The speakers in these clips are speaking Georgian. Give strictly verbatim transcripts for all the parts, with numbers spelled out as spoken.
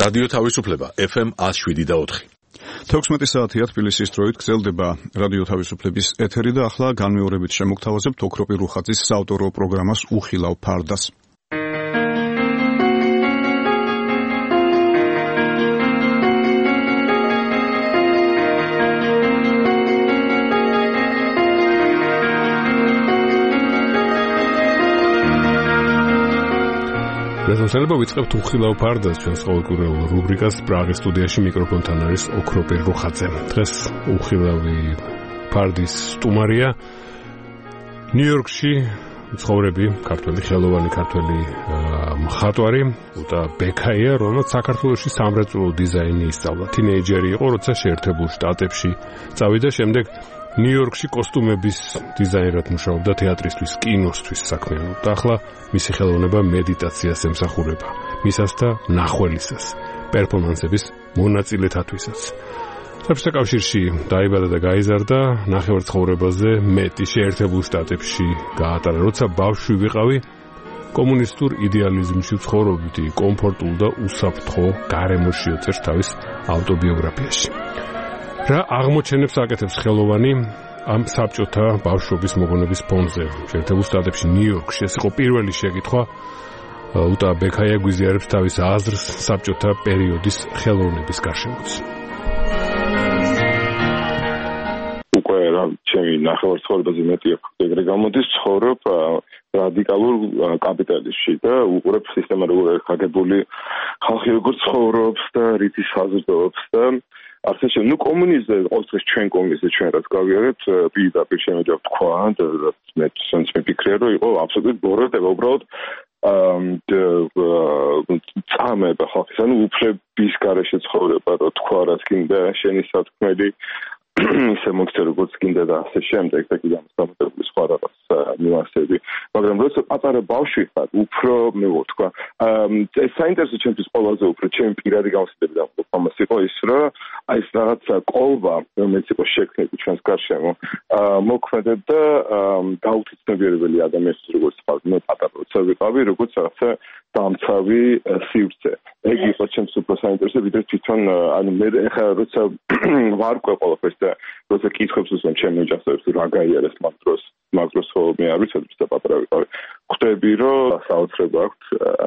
რადიო თავისუფლება ეფ ემ one oh seven point four. თექვსმეტი საათია თბილისის დროით გრძელდება რადიო თავისუფლების ეთერი და ახლა განმეორებით შემოგთავაზებთ ოქროპირ რუხაძის საავტორო პროგრამას უხილავ ფარდას. მოგესალმებით, ვიწყებთ უხილავ ფარდას ჩვენს ყოველკვირეულ რუბრიკას პრაღის სტუდიაში მიკროფონთან არის ოქროპირ რუხაძე. დღეს უხილავი ფარდის სტუმარია ნიუ-იორკში მცხოვრები ქართველი ხელოვანი ქართველი მხატვარი უტა ბექაია, რომელიც საქართველოში სამრეწველო დიზაინი ისწავლა. თინეიჯერი იყო, როცა შეერთებულ შტატებში წავიდა, შემდეგ ნიუ-იორკში კოსტუმების დიზაინერად მუშაობდა, თეატრისთვის, კინოსთვის საქმიანობდა. ახლა მისი ხელოვნება მედიტაციას ემსახურება, მისას და ნახველისას, პერფორმანსების მონაწილეთათვისაც. საბჭოთა კავშირში დაიბადა და გაიზარდა, ნახევარ ცხოვრებაზე მეტი შეერთებულ შტატებში გაატარა. როცა ბავშვი ვიყავი, კომუნისტურ იდეალიზმში ვცხოვრობდი, კომფორტულ და უსაფრთხო გარემოში წერს თავის ავტობიოგრაფიაში. რა აღმოჩენებს აკეთებს ხელოვანი ამ საბჭოთა ბავშვობის მოგონების ფონზე? შეერთებულ შტატებში, ნიუ-იორკში ეს იყო პირველი შეკითხვა. უტა ბექაია გვიზიარებს თავის აზრს საბჭოთა პერიოდის ხელოვნების გარშემოც. უკვე რა ჩემი ნახევარ ცხოვრებაზე მეტი ეგრე გამოდის, ცხოვრობ რადიკალურ კაპიტალიზმში და უყურებ სისტემატურად გაგებული ხალხი როგორ ცხოვრობს და რითი საზრდოობს და არც ნუ კომუნიზმზე ყოველთვის ჩვენ კომუნიზმზე ჩვენ რაც გავიარეთ პირდაპირ შემიძლია ვთქვა და მე სანს მიფიქრე რომ იყო აბსოლუტურად ბოროტება უბრალოდ წამება ხალხის ანუ უფლების გარეშე ცხოვრება რო თქვა რაც გინდა შენი სათქმელი ისე მოგცე როგორც გინდა და ასე შემდეგ და კიდევ სამწუხაროდ სხვა რაღაც ნიუანსები მაგრამ როცა პატარა ბავშვი ხარ უფრო მე ვთქვა ეს საინტერესო ჩემთვის ყველაზე უფრო ჩემი პირადი გამოცდილება ამას იყო ის რომ აი ეს რაღაც კოლბა რომელიც იყო შექმნილი ჩვენს გარშემო მოქმედებდა გაუთიცნობიერებელი ადამიანის როგორც მე პატარა როცა ვიყავი როგორც რაღაცა დამცავი სივრცე ეგ იყო ჩემს უფრო საინტერესო ვიდრე თვითონ ანუ მე ეხლა როცა ვარკვე ყველაფერს და როცა კითხებს უსვამ ჩემი ოჯახებს რა გაიარეს მაგ დროს მაგ დროს მე არ ვიცოდი და პატარა ვიყავი ხვდები რომ საოცრება აქვს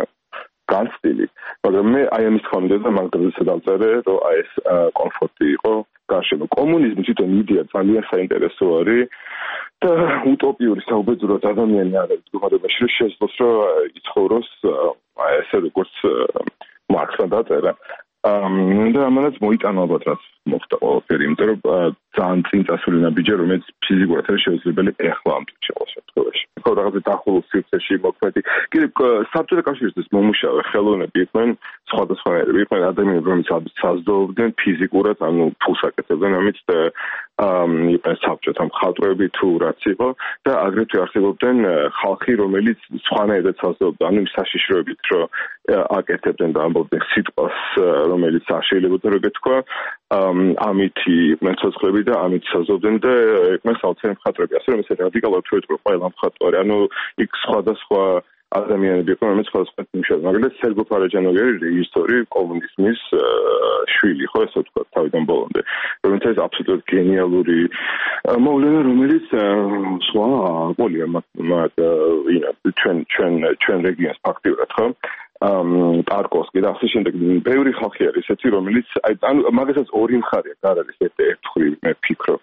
განცდილი მაგრამ მე აი ამის ხომდე და მაგ დროზე დავწერე რომ აი ეს კომფორტი იყო გარშემო კომუნიზმი თვითონ იდეა ძალიან საინტერესო არის და утопიური საუბედუროთ ადამიანი არის გუმადობაში რომ შეძლოს რომ იცხოვროს აი ესე როგორც მარქსმა დაწერა და ამანაც მოიტანა ალბათ რაც მოხდა ყველაფერი იმიტომ რომ ძალიან წინ წასული ნაბიჯი რომელიც ფიზიკურად არის შეუძლებელი ეხლა ამ შემთხვევაში ხო რაღაცა დახულულ სივრცეში მოქმედი კიდევ საბჭოთა კავშირის მომუშავე ხელოვნები იყვნენ სხვადასხვანაირები იყვნენ ადამიანები რომლებიც საზრდოობდნენ ფიზიკურად ანუ ფულს აკეთებდნენ ამით და იყვნენ საბჭოთა მხატვრები თუ რაც იყო და აგრეთვე არსებობდნენ ხალხი რომელიც სხვანაირად საზრდოობდა ანუ საშიშროებით რომ აკეთებდნენ და ამბობდნენ სიტყვას რომელიც არ შეიძლება რომ გეთქვა ამითი იყვნენ ცოცხლები და ამით საზრდოობდნენ და იყვნენ საოცარი მხატვრები ასე რომ ეს რადიკალურად თვითონ ყველა მხატვარი ანუ იქ სხვადასხვა ადამიანები იყვნენ რომელიც სხვადასხვა მუშაობდნენ მაგალითად სერგო ფარაჯანოვი არის რეჟისორი კომუნიზმის შვილი ხო ესე ვთქვა თავიდან ბოლომდე რომელიც არის აბსოლუტურად გენიალური მოვლენა რომელიც სხვა პოლია მაგ ჩვენ ჩვენ ჩვენ რეგიონს ფაქტიურად ხო ტარკოვსკი და ასე შემდეგ ბევრი ხალხი არის ესეთი რომელიც აი ანუ მაგასაც ორი მხარე არ არის ერთხვი მე ვფიქრობ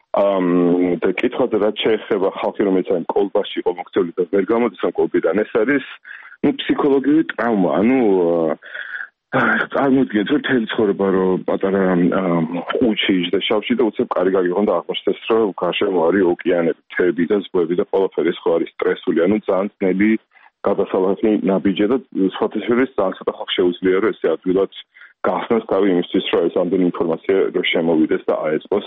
და კითხავთ რაც შეეხება ხალხი რომელიც აი კოლბაში იყო მოქცეული და ვერ გამოდის ამ კოლბიდან ეს არის ნუ ფსიქოლოგიური ტრავმა ანუ წარმოგიდგენთ რომ თელი ცხოვრება რომ პატარა ყუჩი და შავში და უცებ კარი გაგიღონ და აღმოჩნდეს რომ გარშემო არის ოკეანები მთები და ზღვები და ყველაფერი სხვა არის სტრესული ანუ ძალიან ძნელი გადასალახი ნაბიჯი და სხვათა შორის ძალიან ცოტა ხალხს შეუძლია რომ ესე ადვილად გახსნას თავი იმისთვის რომ ეს ამდენი ინფორმაცია რომ შემოვიდეს და აეწყოს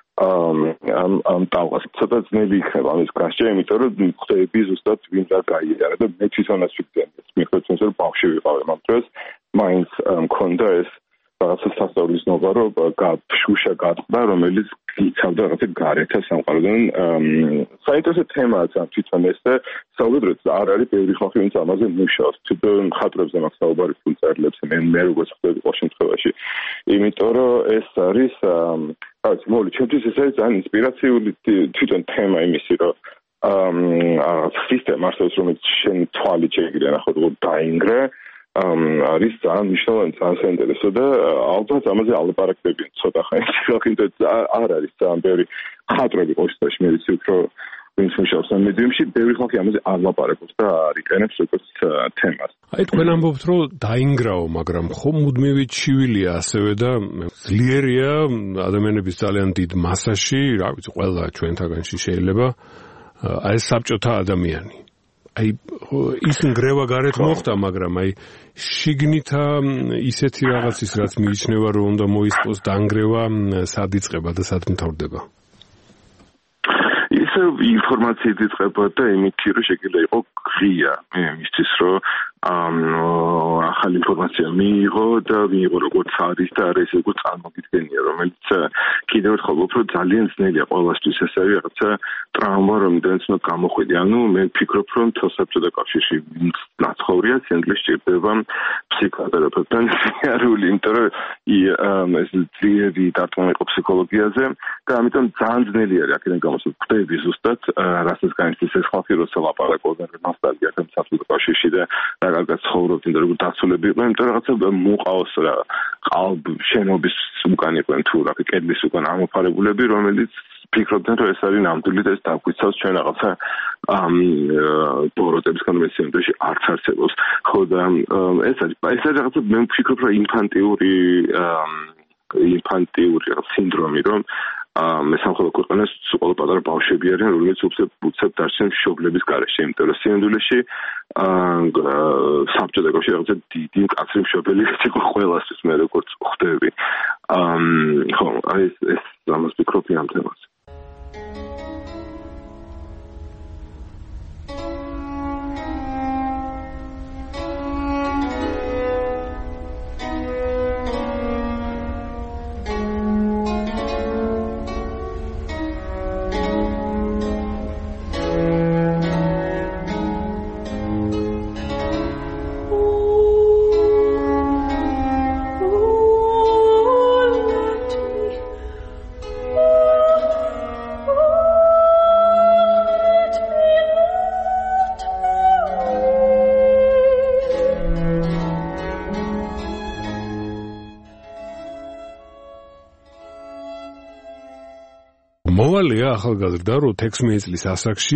ამ ამ ტალღას ცოტა ძნელი იქნება ამის გასჭა იმიტომ რომ ხვდები ზუსტად ვინ რა გაიარა და მე თვითონაც ვიგდები მიხვდეთ რომ ბავშვი ვიყავი ამ დროს მაინც მქონდა ეს რაღაცა სასწავლის ნობა რომ შუშა გაწყდა, რომელიც იცავდა რაღაცა გარეთა სამყაროდან. საინტერესო თემაა თვითონ ეს და საუბრობთ არ არის ბევრი ხალხი ვინც ამაზე მუშაობს. თვითონ მხატვრებზე მაქვს საუბარი ფულწერლებს მე მე როგორც ხვდები ყოველ შემთხვევაში. იმიტომ რომ ეს არის რაც მოვლი ჩემთვის ეს არის ძალიან ინსპირაციული თვითონ თემა იმისი რომ აა სისტემა არსებობს რომელიც შენ თვალი შეიძლება ნახოთ რომ დაინგრა არის ძალიან მნიშვნელოვანი ძალიან საინტერესო და ალბათ ამაზე ალაპარაკდებიან ცოტა ხანი ხინდა არ არის ძალიან ბევრი ხატრები ყოველთვის მე ვიცი უფრო ვინც მუშაობს ამ მედიუმში ბევრი ხალხი ამაზე არ ლაპარაკობს და არ იყენებს როგორც თემას. აი თქვენ ამბობთ რომ დაინგრაო, მაგრამ ხომ მუდმივი ჩივილია ასევე და ძლიერია ადამიანების ძალიან დიდ მასაში, რა ვიცი, ყველა ჩვენთაგანში შეიძლება აი საბჭოთა ადამიანი. აი ის ნგრევა გარეთ მოხდა, მაგრამ აი შიგნითა ისეთი რაღაცის რაც მიიჩნევა რომ უნდა მოისპოს დანგრევა, სად იწყება და სად მთავრდება? ისე ინფორმაციით იწყება და იმით რომ შეიძლება იყო ღია მისთვის რომ ახალი ინფორმაცია მიიღო და მიიღო როგორც არის და არის როგორც წარმოგიდგენია რომელიც კიდევ ერთხელ უფრო ძალიან ძნელია ყველასთვის ეს არის რაღაცა ტრავმა რომელიდანაც უნდა გამოხვიდე ანუ მე ვფიქრობ რომ თოსაბჭოთა კავშირში ნაცხოვრია ცენტრში სჭირდება ფსიქოთერაპევტთან სიარული იმიტომ რომ ეს ძლიერი დარტყმა იყო ფსიქოლოგიაზე და ამიტომ ძალიან ძნელი არის აქედან გამოსულ ხვდები ზუსტად რასაც განიცდის ეს ხალხი როცა ლაპარაკობენ ნოსტალგიასთან საბჭოთა კავშირში და კარგად ცხოვრობთ და როგორ დაცულები იყვნენ, იმიტომ რომ რაღაცა მოყავს რა ყალბ შენობის უკან იყვნენ თუ რა კედლის უკან ამოფარებულები, რომელიც ფიქრობდნენ რომ ეს არის ნამდვილი და ეს დაგვიცავს ჩვენ რაღაცა ბოროტების კონვენციებში არც არსებობს. ხო და ეს არის ეს არის რაღაცა მე ვფიქრობ რომ ინფანტიური ინფანტიური სინდრომი რომ მე სამხელო ქვეყანას ყველა პატარა ბავშვები არიან რომელიც უცებ უცებ დარჩენ მშობლების გარეშე იმიტომ რომ სინამდვილეში საბჭოთა კავშირში რაღაცა დიდი მკაცრი მშობელი იყო ყველასთვის მე როგორც ხვდები ხო აი ეს ამას ვფიქრობ ამ თემაზე. მოვალეა ახალგაზრდა რომ თექვსმეტ წლის ასაკში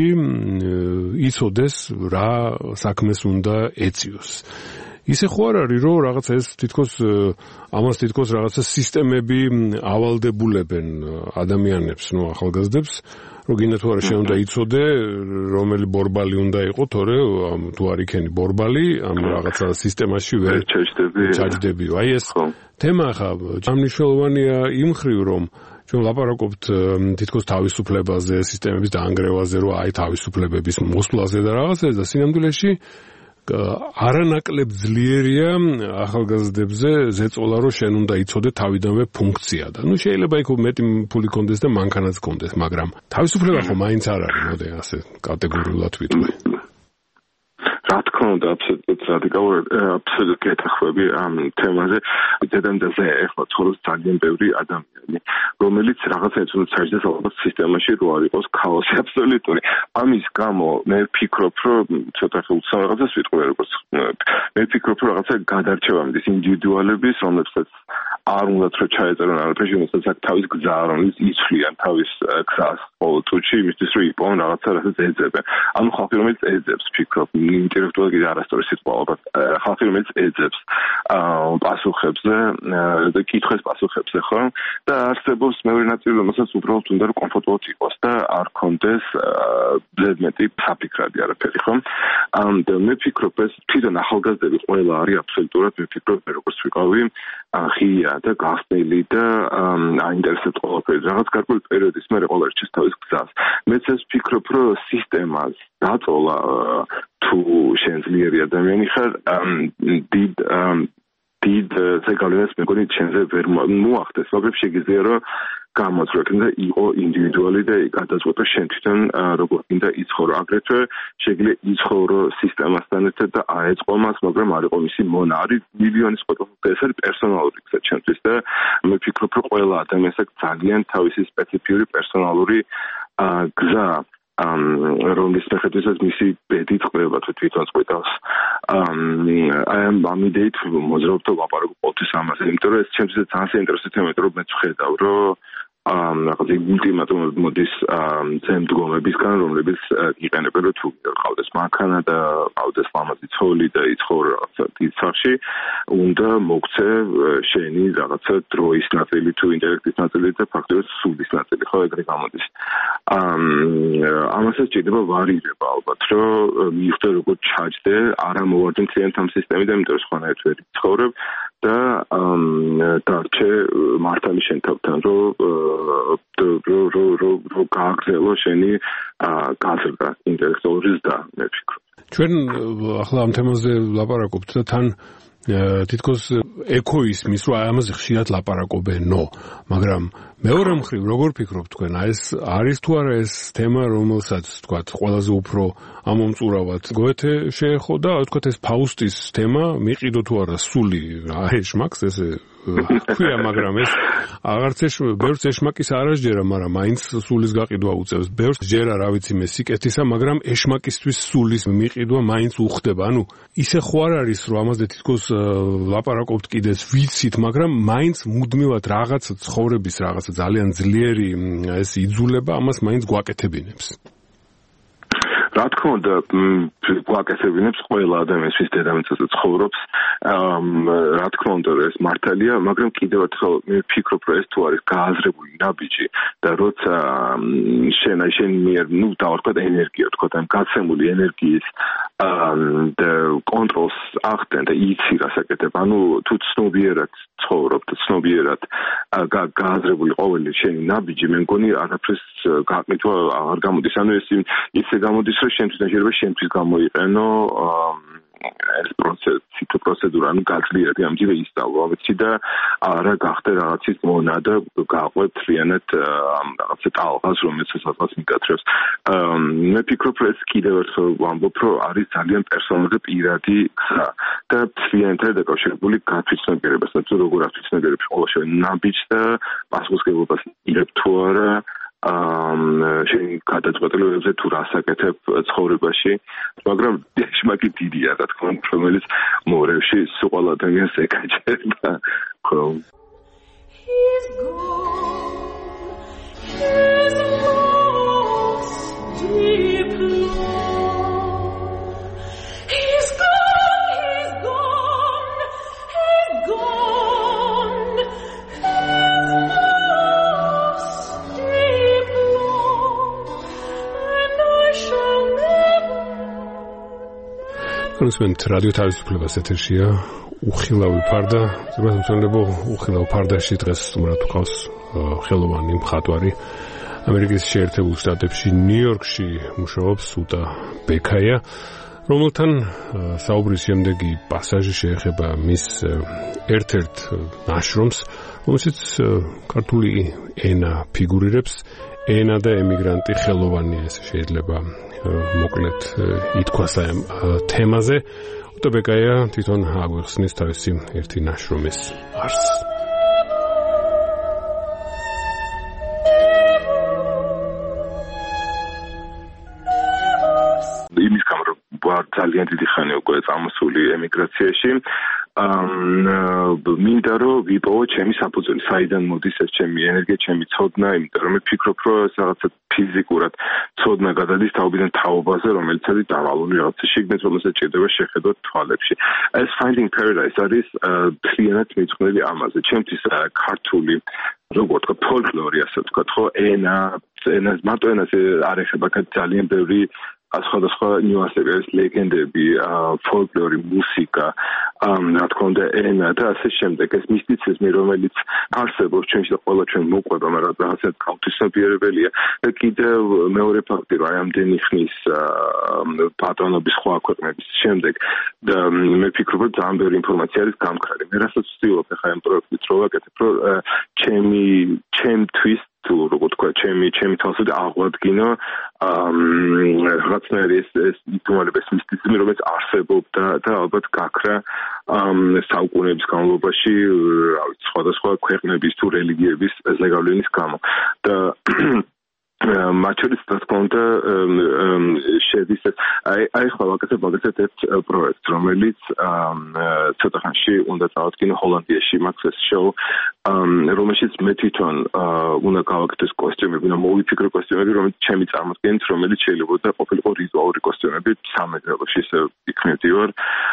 იცოდეს რა საქმეს უნდა ეწიოს. ისე ხო არ არის რომ რაღაცა ეს თითქოს ამას თითქოს რაღაცა სისტემები ავალდებულებენ ადამიანებს, ნუ ახალგაზრდებს, რომ გინდა თუ არა შენ უნდა იცოდე რომელი ბორბალი უნდა იყოს, თორე თუ არ იქენი ბორბალი ამ რაღაცა სისტემაში ვერ ჩაჯდები. აი ეს თემა ხა მნიშვნელოვანია იმ ხრივ რომ ჩვენ ლაპარაკობთ თითქოს თავისუფლებაზე, სისტემების დაანგრევაზე, რომ აი თავისუფლებების მოსვლაზე და რაღაცაზე და სინამდვილეში არანაკლებ ძლიერია ახალგაზრდებზე ზეწოლა რომ შენ უნდა იცოდე თავიდანვე ფუნქცია და ნუ შეიძლება იქ მეტი ფული კონდეს და მანქანაც კონდეს, მაგრამ თავისუფლება ხო მაინც არ არის, მოდი ასე კატეგორიულად ვიტყვი. რა თქმა უნდა, აბსოლუტურად რადიკალურად აბსოლუტურად გეთახვები ამ თემაზე. დედამიწაზე ახლა ცხოვრობს ძალიან ბევრი ადამიანი, რომელიც რაღაცაებს უნდა საერთოდ ალბათ სისტემაში რო არ იყოს ქაოსი აბსოლუტური. ამის გამო მე ვფიქრობ, რომ ცოტა ხუთსა რაღაცას ვიტყვი როგორც მე ვფიქრობ, რომ რაღაცა გადარჩევა მიდის ინდივიდუალების, რომლებსაც არ უნდათ რომ ჩაეწერონ არაფერში, რომელსაც აქ თავის გზა, რომელიც იცვლიან თავის გზას ყოველ წუთში, იმისთვის რომ იპოვონ რაღაცა, რასაც ეძებენ. ანუ ხალხი რომელიც ეძებს, ვფიქრობ, ინტელექტუალურად არასწორი სიტყვა ალბათ, ხალხი რომელიც ეძებს პასუხებზე და კითხვის პასუხებზე, ხო? და არსებობს მეორე ნაწილი, რომელსაც უბრალოდ უნდა რომ კომფორტულად იყოს და არ კონდეს ზედმეტი საფიქრადი არაფერი, ხო? და მე ვფიქრობ, ეს თვითონ ახალგაზრდები ყველა არის აბსოლუტურად მე ვფიქრობ, როგორც ვიყავი, ღია და გახსნილი და აინტერესებს ყველაფერი. რაღაც გარკვეული პერიოდის მერე ყველა რჩეს თავის გზას. მეც ეს ვფიქრობ, რომ სისტემას დაწოლა თუ შენ ძლიერი ადამიანი ხარ, დიდ დიდ ზეგავლენას მეგონი ჩემზე ვერ მოახდეს, მაგრამ შეგიძლია რომ გამოწვევენ და იყო ინდივიდუალი და გადაწყვეტა შენ თვითონ როგორ გინდა იცხოვრო. აგრეთვე შეგიძლია იცხოვრო სისტემასთან ერთად და აეწყო მას, მაგრამ არ იყო მისი მონა. არის მილიონის ყოფილი, ეს არის პერსონალური გზა ჩემთვის და მე ვფიქრობ, რომ ყველა ადამიანს აქვს ძალიან თავისი სპეციფიური პერსონალური გზა, რომლის მიხედვითაც მისი ბედი წყდება თვითონ წყვეტავს. აი ამ იდეით მოძრაობ და ვაპარაკო ყოველთვის ამაზე, იმიტომ რომ ეს ჩემთვის ძალიან საინტერესო თემა, რომ მე ვხედავ, რომ რაღაც ულტიმატუმად მოდის ძემდგომებისგან, რომლებიც იყენებენ, რომ თუ ყავდეს მანქანა და ყავდეს ლამაზი ცოლი და იცხოვრო რაღაცა დიდ სახში, უნდა მოგცე შენი რაღაცა დროის ნაწილი თუ ინტელექტის ნაწილი და ფაქტობრივად სულის ნაწილი, ხო, ეგრე გამოდის. ამასაც ჭირდება ვარირება ალბათ, რომ მიხვდე როგორ ჩაჯდე, არა მოვარდე მთლიანად ამ სისტემიდან, იმიტომ რომ სხვანაირად ვერ იცხოვრებ და დარჩე მართალი შენ თავთან, რომ რო გააგრძელო შენი გაზრდა ინტელექტუალური ზრდა, მე ვფიქრობ. ჩვენ ახლა ამ თემაზე ლაპარაკობთ და თან თითქოს ეკოიზმის რო ამაზე ხშირად ლაპარაკობენო, მაგრამ მეორე მხრივ როგორ ფიქრობთ თქვენ, აი ეს არის თუ არა ეს თემა, რომელსაც თქვათ ყველაზე უფრო ამომწურავად გოეთე შეეხო და თქვათ ეს ფაუსტის თემა მიყიდო თუ არა სული აეშმაკს ესე ქვია, მაგრამ ეს აღარც ეს ბევრს ეშმაკის არ აღჯერა, მაგრამ მაინც სულის გაყიდვა უწევს. ბევრს ჯერა რა ვიცი მე სიკეთისა, მაგრამ ეშმაკისთვის სულის მიყიდვა მაინც უხდება. ანუ ისე ხო არ არის, რომ ამაზე თითქოს ლაპარაკობთ კიდეც ვიცით, მაგრამ მაინც მუდმივად რაღაც ცხოვრების რაღაცა ძალიან ძლიერი ეს იძულება ამას მაინც გვაკეთებინებს. რა თქმა უნდა, გვაკეთებინებს ყველა ადამიანს, ვის დედამიწაზე ცხოვრობს. რა თქმა უნდა, ეს მართალია, მაგრამ კიდევ ერთხელ მე ვფიქრობ, რომ ეს თუ არის გააზრებული ნაბიჯი და როცა შენ აი შენ მიერ, ნუ დავარქვათ ენერგია, თქვა და გაცემული ენერგიის და კონტროლს ახდენ და იცი რასაკეთებ. ანუ თუ ცნობიერად ცხოვრობ და ცნობიერად გააზრებული ყოველი შენი ნაბიჯი, მე მგონი არაფრის გაყიდვა აღარ გამოდის. ანუ ეს ისე გამოდის, რომ შენ თვითონ შეიძლება შენთვის გამოიყენო ეს პროცესი, თუ პროცედურა, ანუ გაძლიერდი ამჯერე ისწავლო, ამიცი და არა გახდე რაღაცის მონა და გაყვეთ რიანად ამ რაღაცა ტალღას, რომელიც სადღაც მიგათრევს. მე ვფიქრობ, რომ ეს კიდევ ერთხელ ვამბობ, რომ არის ძალიან პერსონალური და პირადი გზა და ცვლილებთან დაკავშირებული გათვითცნობიერებასთან, თუ როგორ ათვითცნობიერებს ყოველ შენ ნაბიჯს და პასუხისმგებლობას იღებ თუ არა შენ გადაწყვეტილებებზე თუ რასაკეთებ ცხოვრებაში, მაგრამ ეშმაკი დიდია, რა თქმა უნდა, რომელიც მორევში სულ ადამიანს ეკაჭება. ხო. He's gone, he's lost deep love. He's gone, he's gone, he's gone, he's lost deep love, and I shall never, never... Konusment Radio თავისუფლებას ეთერშია. უხილავი ფარდა, ზოგადად მცველებო უხილავ ფარდაში დღეს სტუმრად ვყავს ხელოვანი მხატვარი ამერიკის შეერთებულ შტატებში ნიუ-იორკში მუშაობს უტა ბეკაია, რომელთან საუბრის შემდეგი პასაჟი შეეხება მის ერთ-ერთ ნაშრომს, რომელშიც ქართული ენა ფიგურირებს, ენა და ემიგრანტი ხელოვანია, ესე შეიძლება მოკლედ ითქვას ამ თემაზე. უტა ბეკაია თვითონ აგვიხსნის თავისი ერთი ნაშრომის არსს. იმის გამო რომ ვარ ძალიან დიდი ხანი უკვე წამოსული ემიგრაციაში, მინდა რომ ვიპოვო ჩემი საფუძველი, საიდან მოდის ეს ჩემი ენერგია, ჩემი ცოდნა, იმიტომ რომ მე ვფიქრობ, რომ ეს რაღაცა ფიზიკურად ცოდნა გადადის თაობიდან თაობაზე, რომელიც არის დავალული რაღაცა შიგნით, რომელსაც ჭირდება შეხედვა თვალებში. ეს Finding Paradise არის მთლიანად მიძღვნილი ამაზე. ჩემთვის ქართული როგორ თქვა ფოლკლორი, ასე ვთქვათ, ხო, ენა, ენას, მარტო ენას არ ეხება, ძალიან ბევრი სხვადასხვა ნიუანსები არის ლეგენდები, ფოლკლორი, მუსიკა, რა თქმა უნდა ენა და ასე შემდეგ. ეს მისტიციზმი, რომელიც არსებობს ჩვენში და ყველა ჩვენ მოყვება, მაგრამ რაღაცა გაუთვისებიარებელია. და კიდევ მეორე ფაქტი, რომ აი ამდენი ხნის პატრონობის სხვა ქვეყნების შემდეგ და მე ვფიქრობ, რომ ძალიან ბევრი ინფორმაცია არის გამქრალი. მე რასაც ვცდილობ ახლა ამ პროექტით რო ვაკეთებ, რომ ჩემი ჩემთვის თუ როგორ თქვა, ჩემი ჩემი თავსად აღვადგინო რაღაცნაირი ეს ეს ითუმარების მისტიციზმი, რომელიც არსებობდა და ალბათ გაქრა საუკუნეების განმავლობაში, რა ვიცი, სხვადასხვა ქვეყნების თუ რელიგიების ზეგავლენის გამო. და მათ შორის რა თქმა უნდა შედის აი აი ხვალ ვაკეთებ მაგალითად ერთ პროექტს, რომელიც ცოტა ხანში უნდა წავადგინო ჰოლანდიაში, მაქვს ეს შოუ, რომელშიც მე თვითონ უნდა გავაკეთოს კოსტიუმები, უნდა მოვიფიქრო კოსტიუმები, რომელიც ჩემი წარმოდგენით, რომელიც შეიძლება ყოფილიყო რიტუალური კოსტიუმები, სამეგრელოში ისე იქნებდივარ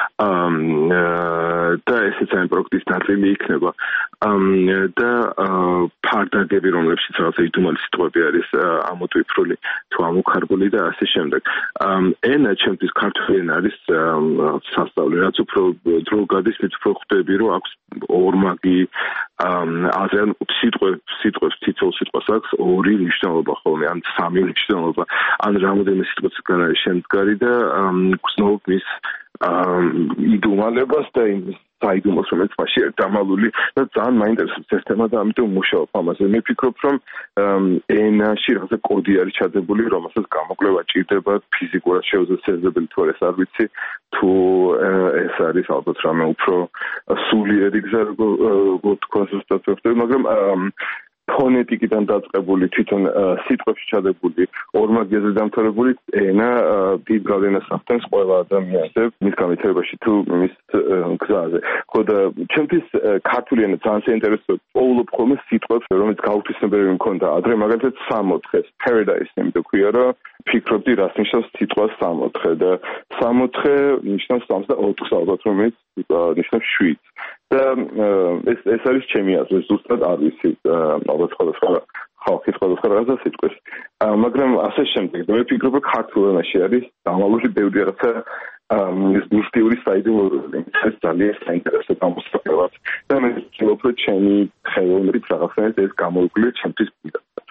და ესეც ამ პროექტის ნაწილი იქნება. და ფარდაგები, რომლებშიც რაღაცა იდუმალი სიტყვები არის ამოტვიფრული თუ ამოქარგული და ასე შემდეგ. ენა ჩემთვის ქართული ენა არის სასწავლი, რაც უფრო დრო გადის, მით უფრო ხვდები, რომ აქვს ორმაგი აზრიან სიტყვებს, სიტყვებს თითოეულ სიტყვას აქვს ორი მნიშვნელობა ხოლმე, ან სამი მნიშვნელობა, ან რამოდენიმე სიტყვისგან არის შემდგარი და გრძნობ მის იდუმალებას და იმ საიდუმლოს, რომელიც მასში არის დამალული და ძალიან მაინტერესებს ეს თემა და ამიტომ მუშაობ ამაზე. მე ვფიქრობ, რომ ენაში რაღაცა კოდი არის ჩადებული, რომელსაც გამოკვლევა ჭირდება, ფიზიკურად შეუძლებელი თუ არა, არ ვიცი, თუ ეს არის ალბათ რამე უფრო სულიერი გზა, როგორ თქვა ზუსტად, მაგრამ ფონეტიკიდან დაწყებული, თვითონ სიტყვებში ჩადებული, ორმაგიაზე დამთავრებული ენა დიდ გავლენას ახდენს ყველა ადამიანზე, მის განვითარებაში თუ მის გზაზე. ხო და ჩემთვის ქართული ენა ძალიან საინტერესოა. პოულობ ხოლმე სიტყვებს, რომელიც გაუთვისებელები მქონდა ადრე, მაგალითად სამოთხე, paradise იმიტომ ქვია, რომ ფიქრობდი, რას ნიშნავს სიტყვა სამოთხე და სამოთხე ნიშნავს სამოცდაოთხს ალბათ, რომელიც ნიშნავს შვიდს. და ეს ეს არის ჩემი აზრი, ზუსტად არ ვიცი, ალბათ სხვადასხვა ხალხი სხვადასხვა რაღაცა სიტყვის. მაგრამ ასე შემდეგ, მე ვფიქრობ, რომ ქართულ ენაში არის დამალული ბევრი რაღაცა ეს მისტიური საიდუმლოები, ეს ძალიან საინტერესო გამოსახულება. და მე ვფიქრობ, რომ ჩემი ხელოვნებით რაღაცნაირად ეს გამოიკვლიო ჩემთვის პირადად.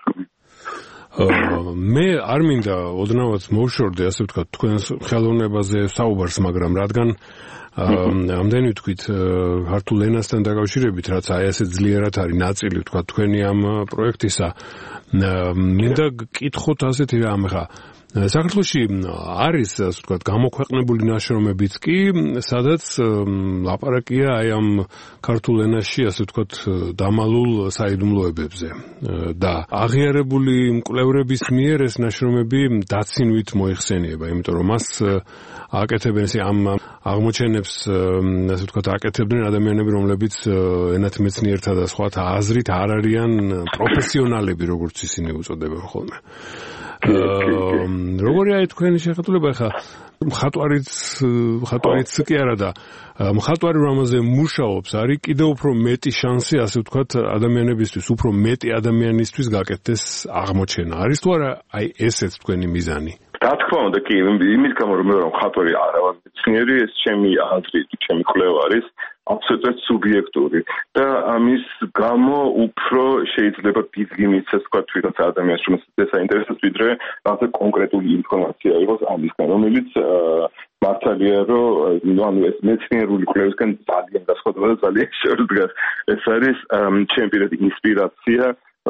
მე არ მინდა ოდნავაც მოვშორდე, ასე ვთქვათ, თქვენს ხელოვნებაზე საუბარს, მაგრამ რადგან ამდენი ვთქვით ქართულ ენასთან დაკავშირებით, რაც აი ასე ძლიერად არის ნაწილი, ვთქვათ, თქვენი ამ პროექტისა, მინდა გკითხოთ ასეთი რამ, ხა საქართველოში არის, ასე ვთქვათ, გამოქვეყნებული ნაშრომებიც კი, სადაც ლაპარაკია აი ამ ქართულ ენაში, ასე ვთქვათ, დამალულ საიდუმლოებებზე და აღიარებული მკვლევრების მიერ ეს ნაშრომები დაცინვით მოიხსენიება, იმიტომ რომ მას აკეთებენ ესე ამ აღმოჩენებს, ასე ვთქვათ, აკეთებდნენ ადამიანები, რომლებიც ენათმეცნიერთა და სხვათა აზრით არ არიან პროფესიონალები, როგორც ისინი უწოდებენ ხოლმე. როგორია თქვენი შეხედულება, ხა მხატვარიც მხატვარიც კი არა და მხატვარი რომელზე მუშაობს, არის კიდევ უფრო მეტი შანსი, ასე ვთქვათ, ადამიანებისთვის, უფრო მეტი ადამიანისთვის გაკეთდეს აღმოჩენა. არის თუ არა აი ესეც თქვენი მიზანი? რა თქმა უნდა, კი, იმის გამო რომ მე ვარ მხატვარი არა ვარ მეცნიერი, ეს ჩემი აზრი, ჩემი კვლევა არის აბსოლუტურად სუბიექტური და ამის გამო უფრო შეიძლება გიძგიმიც ეს თქვა თვითონ ადამიანს, რომელსაც ეს აინტერესებს, ვიდრე რაღაცა კონკრეტული ინფორმაცია იყოს ამისგან, რომელიც მართალია, რომ ანუ ეს მეცნიერული კვლევისგან ძალიან განსხვავდება და ძალიან შეურდგას. ეს არის ჩემი პირადი ინსპირაცია,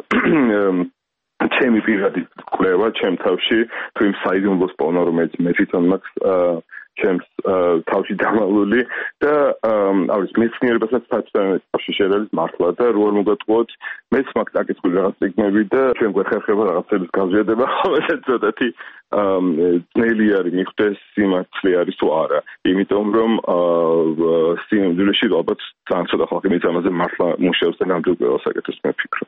ჩემი პირადი კვლევა, ჩემ თავში, თუ იმ საიდუმლოს პოვნა, რომელიც მე თვითონ მაქვს ჩემს თავში დამალული და არის მეცნიერებასაც თავში შეერალის მართლა და რო არ მოგატყუოთ, მეც მაქვს აკეთებული რაღაც წიგნები და ჩვენ გვეხერხება რაღაცების გავზიადება, ხოლმე ცოტათი ძნელი არის მიხვდეს სიმართლე არის თუ არა. იმიტომ რომ სიმძულეში ალბათ ძალიან ცოტა ხალხი მეც ამაზე მართლა მუშაობს და ნამდვილ კვლევას აკეთებს, მე ვფიქრობ.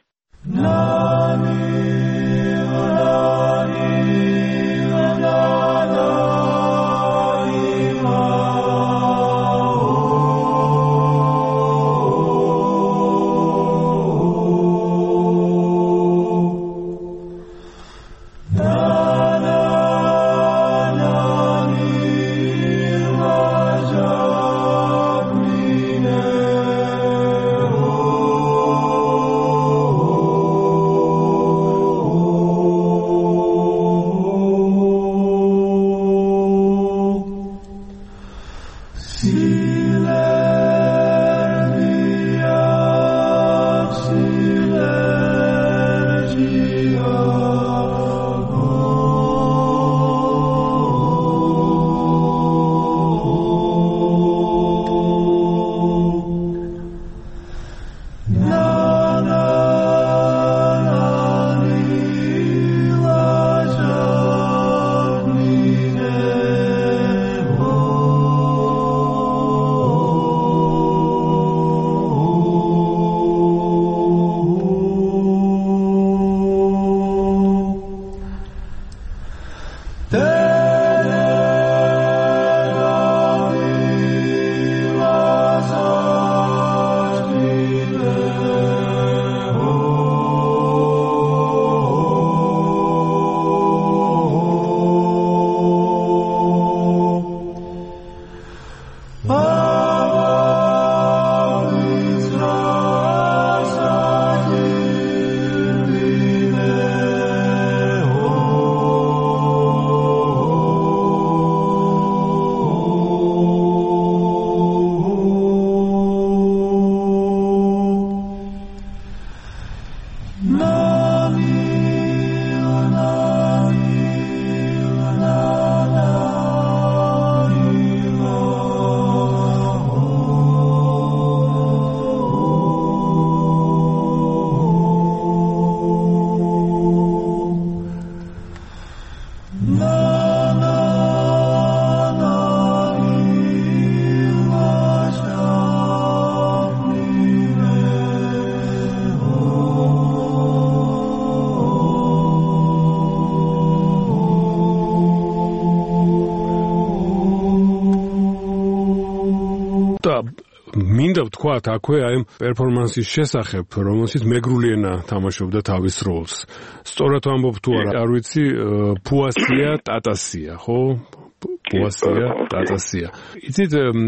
თქვათ აქვე აი პერფორმანსის შესახებ, რომელშიც მეგრული ენა თამაშობდა თავის როლს. სწორად ვამბობ თუ არა, არ ვიცი, ფუასია, ტატასია, ხო? ფუასია, ტატასია. იცით,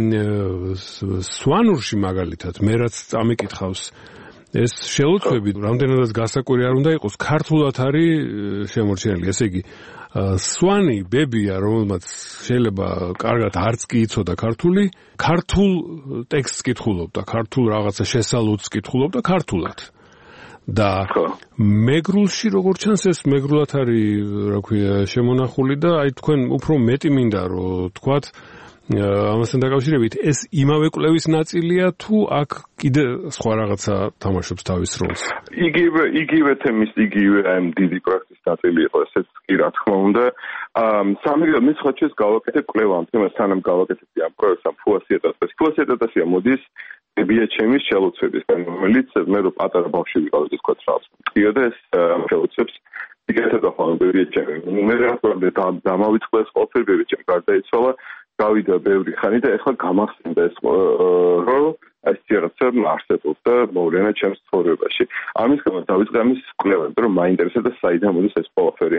სვანურში მაგალითად, მე რაც წამიკითხავს ეს შელოცვები, რამდენადაც გასაკვირი არ უნდა იყოს, ქართულად არის შემორჩენილი, ესე იგი სვანი ბებია, რომელმაც შეიძლება კარგად არც კი იცოდა ქართული, ქართულ ტექსტს კითხულობდა, ქართულ რაღაცა შესალუდს კითხულობდა ქართულად. და მეგრულში როგორც ჩანს ეს მეგრულად არის, რა ქვია, შემონახული და აი თქვენ უფრო მეტი მინდა რომ თქვათ ამასთან დაკავშირებით ეს იმავე კვლევის ნაწილია თუ აქ კიდე სხვა რაღაცა თამაშობს თავის როლს? იგივე იგივე თემის იგივე ამ დიდი პროექტის ნაწილი იყო ესეც კი რა თქმა უნდა. სამი მე ხოჩეს გავაკეთე კვლევა ამ თემას სანამ გავაკეთებდი ამ პროექტს ამ ფუასია ტატასია. ფუასია ტატასია მოდის ბებია ჩემის შელოცვებისგან, რომელიც მე რო პატარა ბავშვი ვიყავი ის თქვა თავს. მტკიოდა ეს შელოცვებს იგეთება ხოლმე ბებია ჩემი. მე რა დამავიწყდა ეს ყველაფერი ბებია ჩემი გარდაიცვალა. გავიდა ბევრი ხანი და ეხლა გამახსენდა ეს რომ ეს რაღაცა არსებობდა მოვლენა ჩემს ცხოვრებაში. ამის გამო დავიწყე ამის კვლევა, რომ მაინტერესებდა საიდან მოდის ეს ყველაფერი.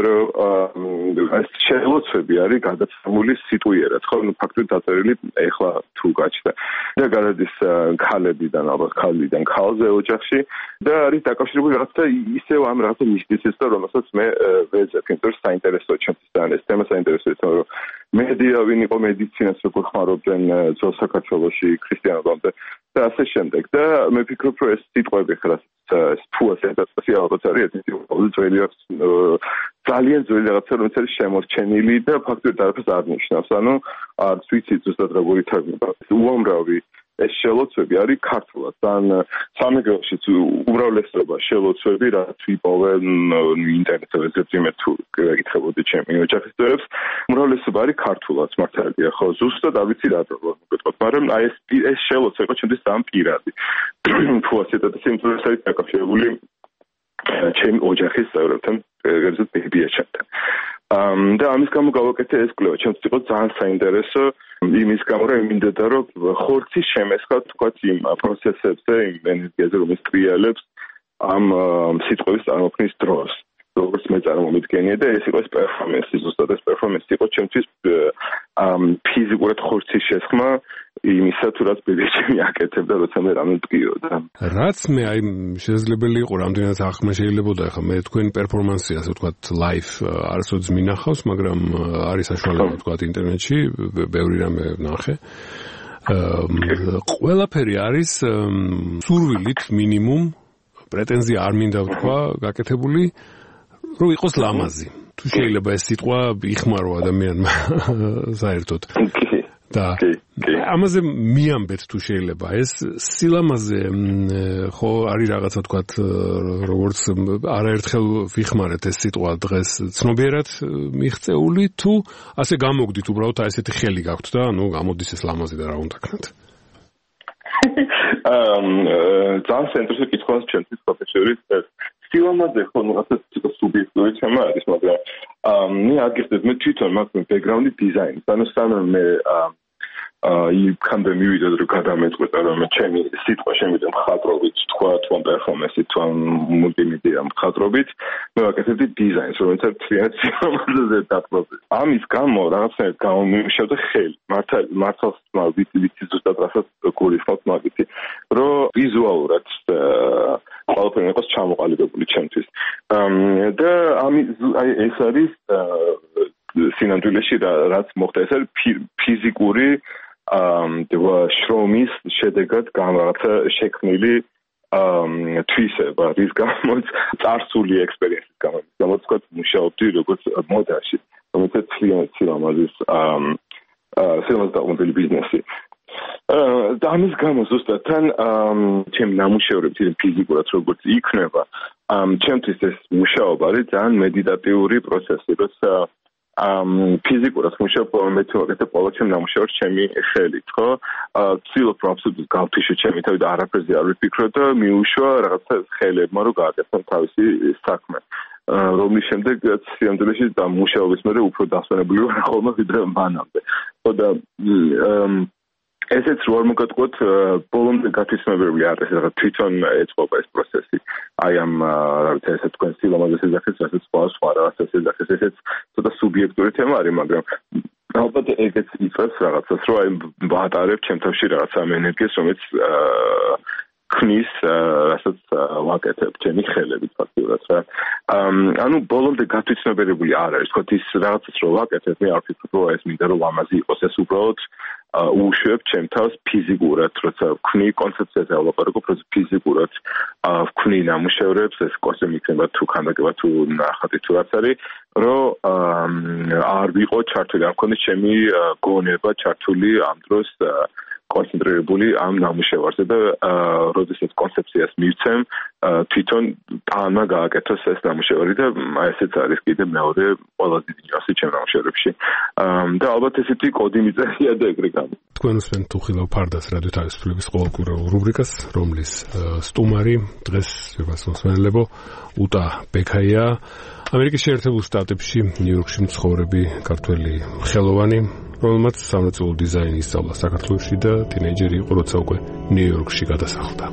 რომ ეს შელოცვები არის გადაცემული სიტუიერად, ხო? ნუ ფაქტობრივად დაწერილი ეხლა თუ გაჩნდა. და გადადის ქალებიდან, ალბათ ქალიდან ქალზე ოჯახში და არის დაკავშირებული რაღაცა ისევ ამ რაღაცა მისტიციზმთან, რომელსაც მე ვეძებ, იმიტომ რომ საინტერესოა ჩემთვის ეს თემა საინტერესოა, რომ მედია ვინ იყო მედიცინას როგორ ხმარობდნენ ძველ საქართველოში ქრისტიანობამდე და ასე შემდეგ და მე ვფიქრობ რომ ეს სიტყვები ხარ ეს ფუასია ტატასია ალბათ არის ერთი ძველი ძალიან ძველი რაღაცა რომელიც არის შემორჩენილი და ფაქტობრივად არაფერს არ ნიშნავს, ანუ არც ვიცი ზუსტად როგორი თარგმნება. უამრავი ეს შელოცვები არის ქართულად. ან სამეგრელოშიც უმრავლესობა შელოცვები რაც ვიპოვენ ინტერნეტზე მე თუ გეკითხებოდი ჩემი ოჯახის წევრებს, უმრავლესობა არის ქართულად მართალია, ხო, ზუსტად არ ვიცი რატო მოგეთქვათ, მაგრამ აი ეს ეს შელოცვა იყო ჩემთვის ძალიან პირადი. ფუასია ტატასია იმდენად არის დაკავშირებული ჩემი ოჯახის წევრებთან, გერზეთ ბებია ჩემთან. და ამის გამო გავაკეთე ეს კვლევა, ჩემთვის იყო ძალიან საინტერესო იმის გამო, რომ მინდოდა რომ ხორცი შემესხა თქვათ იმ პროცესებზე, იმ ენერგიაზე, რომელიც ტრიალებს ამ სიტყვის წარმოქმნის დროს. როგორც მე წარმომიდგენია და ეს იყო ეს პერფორმანსი, ზუსტად ეს პერფორმანსი იყო ჩემთვის ფიზიკურად ხორცის შესხმა იმისა თუ რაც ბებიაჩემი აკეთებდა, როცა მე რამე მტკიოდა. რაც მე აი შესაძლებელი იყო რამდენად ახმა შეიძლებოდა, ახლა მე თქვენ პერფორმანსი ასე ვთქვათ live არასოდეს მინახავს, მაგრამ არის საშუალება ვთქვათ ინტერნეტში, ბევრი რამე ვნახე. ყველაფერი არის სურვილით მინიმუმ, პრეტენზია არ მინდა ვთქვა, გაკეთებული რომ იყოს ლამაზი. თუ შეიძლება ეს სიტყვა იხმარო ადამიანმა საერთოდ. და ამაზე მიამბეთ თუ შეიძლება ეს სილამაზე ხო არის რაღაცა ვთქვათ როგორც არაერთხელ ვიხმარეთ ეს სიტყვა დღეს ცნობიერად მიღწეული თუ ასე გამოგდით უბრალოდ აი ესეთი ხელი გაქვთ და ნუ გამოდის ეს ლამაზი და რა უნდა ქნათ. ძალიან საინტერესო კითხვაა ჩემთვის პროფესორის სილამაზე ხო ნუ ასე სუბიექტური თემა არის, მაგრამ მე აგიხდეთ მე თვითონ მაქვს ბექგრაუნდი დიზაინის, ანუ სანამ მე იქამდე მივიდა რომ გადამეწყვეტა რომ ჩემი სიტყვა შემიძლია მხატვრობით თქვა თუ ამ პერფორმანსით თუ ამ მულტიმედია მხატვრობით მე ვაკეთებდი დიზაინს, რომელიც თვითონ სილამაზე დაფლობდი. ამის გამო რაღაცნაირად გამომიმუშავდა ხელი. მართალ მართალ ვიცი ზუსტად რასაც გულისხმობთ მაგითი, რომ ვიზუალურად ყველაფერი იყოს ჩამოყალიბებული ჩემთვის. და ამის აი ეს არის სინამდვილეში რაც მოხდა, ეს არის ფიზიკური შრომის შედეგად რაღაცა შექმნილი თვისება, რის გამოც წარსული ექსპერიენსის გამოც, გამოც ვთქვათ, მუშაობდი როგორც მოდაში, რომელსაც სილამაზის სილამაზის დაყრდნობილი ბიზნესი. და ამის გამო ზუსტად თან ჩემი ნამუშევრები ფიზიკურად როგორც იქნება, ჩემთვის ეს მუშაობა არის ძალიან მედიტატიური პროცესი, როცა ფიზიკურად მუშაობ მე თუ ვაკეთებ ყველა ჩემ ნამუშევრს ჩემი ხელით, ხო? ვცდილობ რომ აბსოლუტურად გავთიშო ჩემი თავი და არაფერზე არ ვიფიქრო და მიუშვა რაღაცა ხელებმა რომ გააკეთონ თავისი საქმე. რომლის შემდეგ სიამდვილეში და მუშაობის მერე უფრო დასვენებული ვარ ხოლმე ვიდრე მანამდე. ხო და ესეც რო არ მოგატყუოთ ბოლომდე გათვითცნობებული არ არის რაღაც თვითონ ეწყობა ეს პროცესი აი ამ რა ვიცი ესე თქვენ სილამაზეს ეძახის რასაც სხვა სხვა რაღაცას ეძახის ესეც ცოტა სუბიექტური თემა არის მაგრამ ალბათ ეგეც იწევს რაღაცას რომ აი ვატარებ ჩემ თავში რაღაც ამ ენერგიას რომელიც ქმნის რასაც ვაკეთებ ჩემი ხელებით ფაქტიურად რა ანუ ბოლომდე გათვითცნობებული არ არის თქო ის რაღაცას რო ვაკეთებ მე არ ვფიქრობ რომ ეს მინდა რომ ლამაზი იყოს ეს უბრალოდ უშვებ ჩემ თავს ფიზიკურად როცა ვქმნი კონცეფციაზე ვლაპარაკობ რომ ფიზიკურად ვქმნი ნამუშევრებს ეს კოსმოსი იქნება თუ ქანდაკება თუ ნახატი თუ რაც არის რომ არ ვიყო ჩართული არ მქონდეს ჩემი გონება ჩართული ამ დროს კონცენტრირებული ამ ნამუშევარზე და როდესაც კონცეფციას მივცემ თვითონ ტანა გააკეთოს ეს ნამუშევარი და ესეც არის კიდე მეორე ყველაზე დიდი ნიუანსი ჩემ ნამუშევრებში და ალბათ ესეთი კოდი მიწერია და ეგრე გამა თქვენ უსმენთ უხილავ ფარდას რადიო თავისუფლების ყოველკვირეულ რუბრიკას რომლის სტუმარი დღეს ვებას მოსმენელებო უტა ბექაია ამერიკის შეერთებულ შტატებში ნიუ-იორკში მცხოვრები ქართველი ხელოვანი რომელმაც სამრეწველო დიზაინი ისწავლა საქართველოში და თინეიჯერი იყო როცა უკვე ნიუ-იორკში გადასახლდა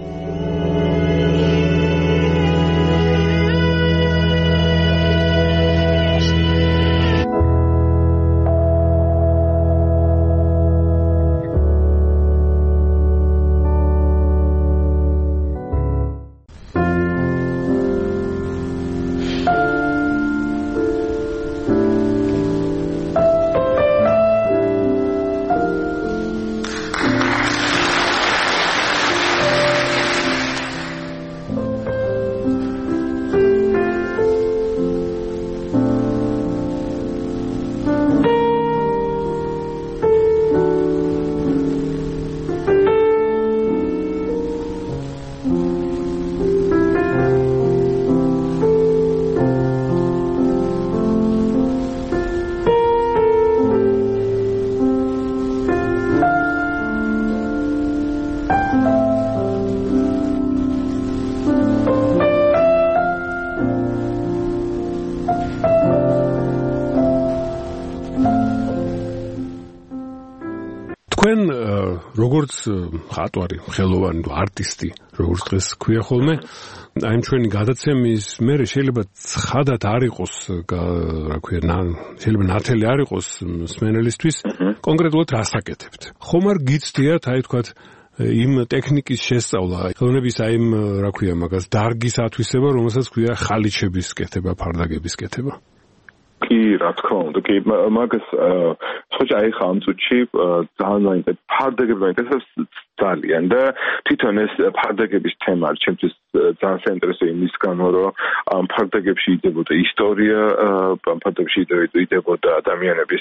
თქვენ როგორც ხატვარი, ხელოვანი, არტისტი, როგორც დღეს ქვია ხოლმე, აი ჩვენი გადაცემის მერე შეიძლება ცხადად არ იყოს, რა ქვია, შეიძლება ნათელი არ იყოს მსმენელისთვის, კონკრეტულად რას აკეთებთ. ხომ არ გიცდიათ, აი თქვათ იმ ტექნიკის შესწავლა, ხელოვნების აი იმ, რა ქვია, მაგას დარგის ათვისება, რომელსაც ქვია ხალიჩების კეთება, ფარდაგების კეთება. კი, რა თქმა უნდა, კი, მაგას ხოჭა აი ხა ამ წუთში ძალიან მაინტერესებს ფარდაგები მაინტერესებს ძალიან და თვითონ ეს ფარდაგების თემა არის ჩემთვის ძალიან საინტერესო იმისგან რომ ამ ფარდაგებში იდებოდა ისტორია, ამ ფარდაგებში იდებოდა ადამიანების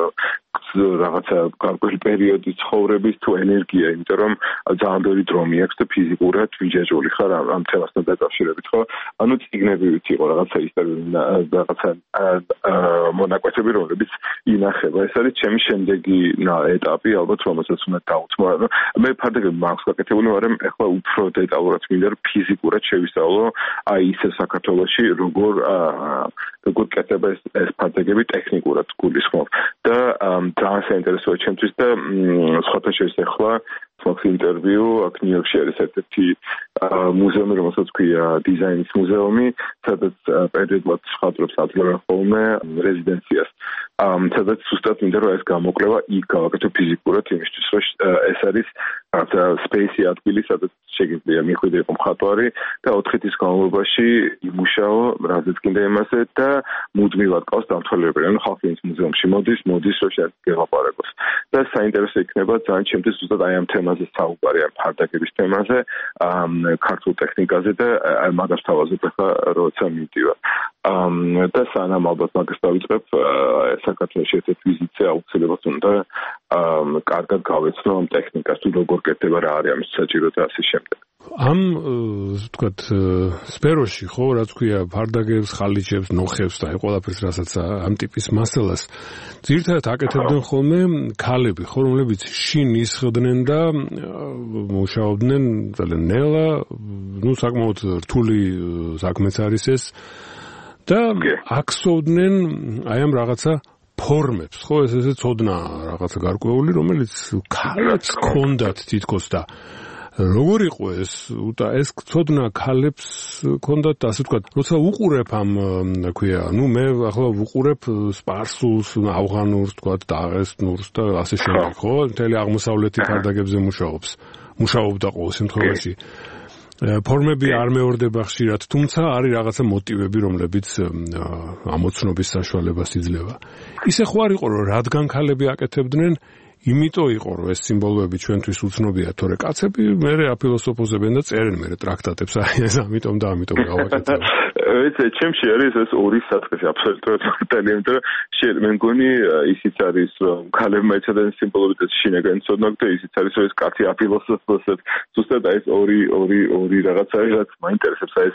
რაღაცა გარკვეული პერიოდის ცხოვრების თუ ენერგია, იმიტომ რომ ძალიან ბევრი დრო მიაქვს და ფიზიკურად ვიჯაჭვული ხარ ამ თემასთან დაკავშირებით, ხო? ანუ წიგნები ვიცი იყო რაღაცა ისტორიული რაღაცა მონაკვეთები, რომლებიც ინახება. ეს არის ჩემი შემდეგი ეტაპი, ალბათ რომელსაც უნდა დავუთმო. მე ფარდაგები მაქვს გაკეთებული, მაგრამ ეხლა უფრო დეტალურად მინდა რომ ფიზიკურად შევისწავლო, აი ისე საქართველოში როგორ როგორ კეთება ეს ეს ფარდაგები ტექნიკურად გულისხმობ. და ძალიან საინტერესოა ჩემთვის და სხვათა შორის ეხლა მაქვს ინტერვიუ აქ ნიუ-იორკში არის ერთ-ერთი მუზეუმი, რომელსაც ქვია დიზაინის მუზეუმი, სადაც პერიოდულად ხატვრებს აწვევენ ხოლმე რეზიდენციას. სადაც ზუსტად მინდა რომ ეს გამოკლება იქ გავაკეთო ფიზიკურად იმისთვის, რომ ეს არის რაღაცა სპეისი ადგილი, სადაც შეგიძლია მიხვიდე მხატვარი და ოთხი თვის განმავლობაში იმუშაო, რაზეც კიდე იმასე და მუდმივად ყავს დამთვალიერებელი. ანუ ხალხი ის მუზეუმში მოდის, მოდის რომ შეგვეღაპარებოს. და საინტერესო იქნება ძალიან ჩემთვის ზუსტად აი ამ თემაზე საუბარი, ამ ფარდაგების თემაზე, ქართულ ტექნიკაზე და მაგას თავაზობ ახლა როცა მივდივარ. და სანამ ალბათ მაგას დავიწყებ, საქართველოში ერთ-ერთი ვიზიტზე აუცილებლად უნდა კარგად გავეცნო ამ ტექნიკას, თუ როგორ კეთდება, რა არის ამის საჭირო და ასე შემდეგ. ამ ვთქვათ სფეროში ხო რაც ქვია ფარდაგებს, ხალიჩებს, ნოხებს და აი ყველაფერს რასაც ამ ტიპის მასალას ძირითადად აკეთებდნენ ხოლმე ქალები, ხო რომლებიც შინ ისხდნენ და მუშაობდნენ ძალიან ნელა, ну საკმაოდ რთული საქმეც არის ეს და აქსოვდნენ აი ამ რაღაცა ფორმებს, ხო, ეს ესე ცოდნა რაღაცა გარკვეული, რომელიც ქალებს ჰქონდათ თითქოს და როგორ იყო ეს? და ეს ცოდნა ქალებს ჰქონდათ, ასე ვთქვათ, როცა უყურებ ამ, რა ქვია, ну მე ახლა ვუყურებ სპარსულს, ავღანურს, ვთქვათ, დაღესტნურს და ასე შემდეგ, ხო? მთელი აღმოსავლეთი ქარდაგებზე მუშაობს. მუშაობდა ყოველ შემთხვევაში. ფორმები არ მეორდება ხშირად, თუმცა არის რაღაცა მოტივები, რომლებიც ამოცნობის საშუალებას იძლევა. ისე ხო არ იყო, რომ რადგან ქალები აკეთებდნენ, იმიტომ იყო, რომ ეს სიმბოლოები ჩვენთვის უცნობია, თორე კაცები მერე აფილოსოფოზებენ და წერენ მერე ტრაქტატებს, აი ეს ამიტომ და ამიტომ გავაკეთებ. ეს ჩემში არის ეს ორი საკითხი აბსოლუტურად მარტივია, იმიტომ რომ მე მგონი ისიც არის, რომ ქალებმა ეცადენ სიმბოლოებით შინაგანი ცოდნა და ისიც არის, რომ ეს კაცი აფილოსოფოსებს, ზუსტად ეს ორი ორი ორი რაღაცა არის, რაც მაინტერესებს, ეს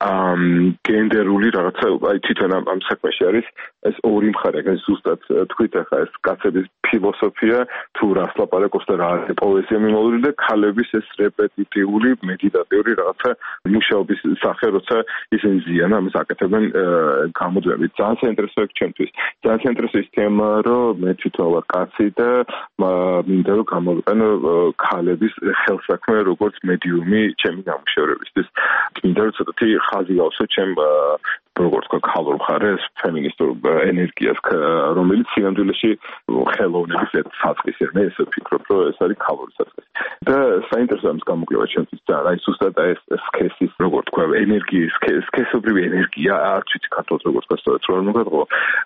გენდერული რაღაცა, აი თვითონ ამ საქმეში არის ეს ორი მხარე, ეს ზუსტად თქვით ახლა ეს კაცების ფილოსოფია თუ რას ლაპარაკობს და რა არის პოეზია მიმოვლილი და ქალების ეს რეპეტიტიული, მედიტატიური რაღაცა მუშაობის სახე, როცა ისინი ზიან ამას აკეთებენ გამოძებით. ძალიან საინტერესოა ჩემთვის. ძალიან საინტერესოა ის თემა, რომ მე თვითონ ვარ კაცი და მინდა რომ გამოვიყენო ქალების ხელსაქმე როგორც მედიუმი ჩემი გამუშავებისთვის. მინდა რომ ცოტათი ხაზი გავსო ჩემ როგორც ქალურ მხარეს, ფემინისტურ ენერგიას, რომელიც სინამდვილეში ხელოვნების საწყისი. მე ესე ვფიქრობ, რომ ეს არის ქალური საწყისი. და საინტერესოა ამის გამოკვლევა ჩემთვის ძალიან. აი ზუსტად ეს სქესის, როგორც თქვა, ენერგიის, სქესობრივი ენერგია, არც ვიცი ქართულად როგორც გასწორებს, რომ მოგადგო.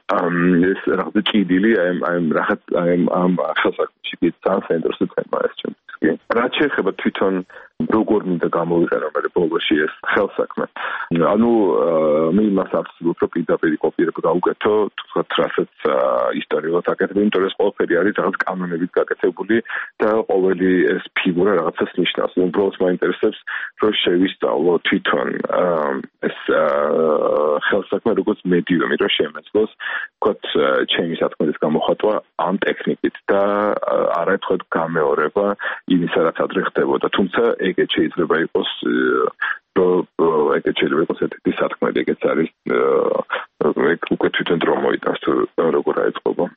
ეს რაღაცა ჭიდილი, აი აი რაღაც აი ამ ხელსაქმეში ძალიან საინტერესო თემაა ეს ჩემთვის. რაც შეეხება თვითონ როგორ მინდა გამოვიყენო მე ბოლოში ეს ხელსაქმე. ანუ მე იმას ავსწრებ, რომ პირდაპირ კოპირება გავუკეთო, თქვათ, რასაც ისტორიულად აკეთებ, იმიტომ რომ ეს ყველაფერი არის რაღაც კანონებით გაკეთებული და ყოველი ეს ფიგურა რაღაცას ნიშნავს. უბრალოდ მაინტერესებს, რომ შევისწავლო თვითონ ეს ხელსაქმე როგორც მედიუმი, რომ შემეძლოს, თქვათ, ჩემი სათქმელის გამოხატვა ამ ტექნიკით და არაერთხელ გამეორება იმისა, რაც ადრე ხდებოდა. თუმცა ეგეც შეიძლება იყოს ეგეც შეიძლება იყოს ერთ-ერთი სათქმელი, ეგეც არის ეგ უკვე თვითონ დრო მოიტანს თუ როგორ აეწყობა.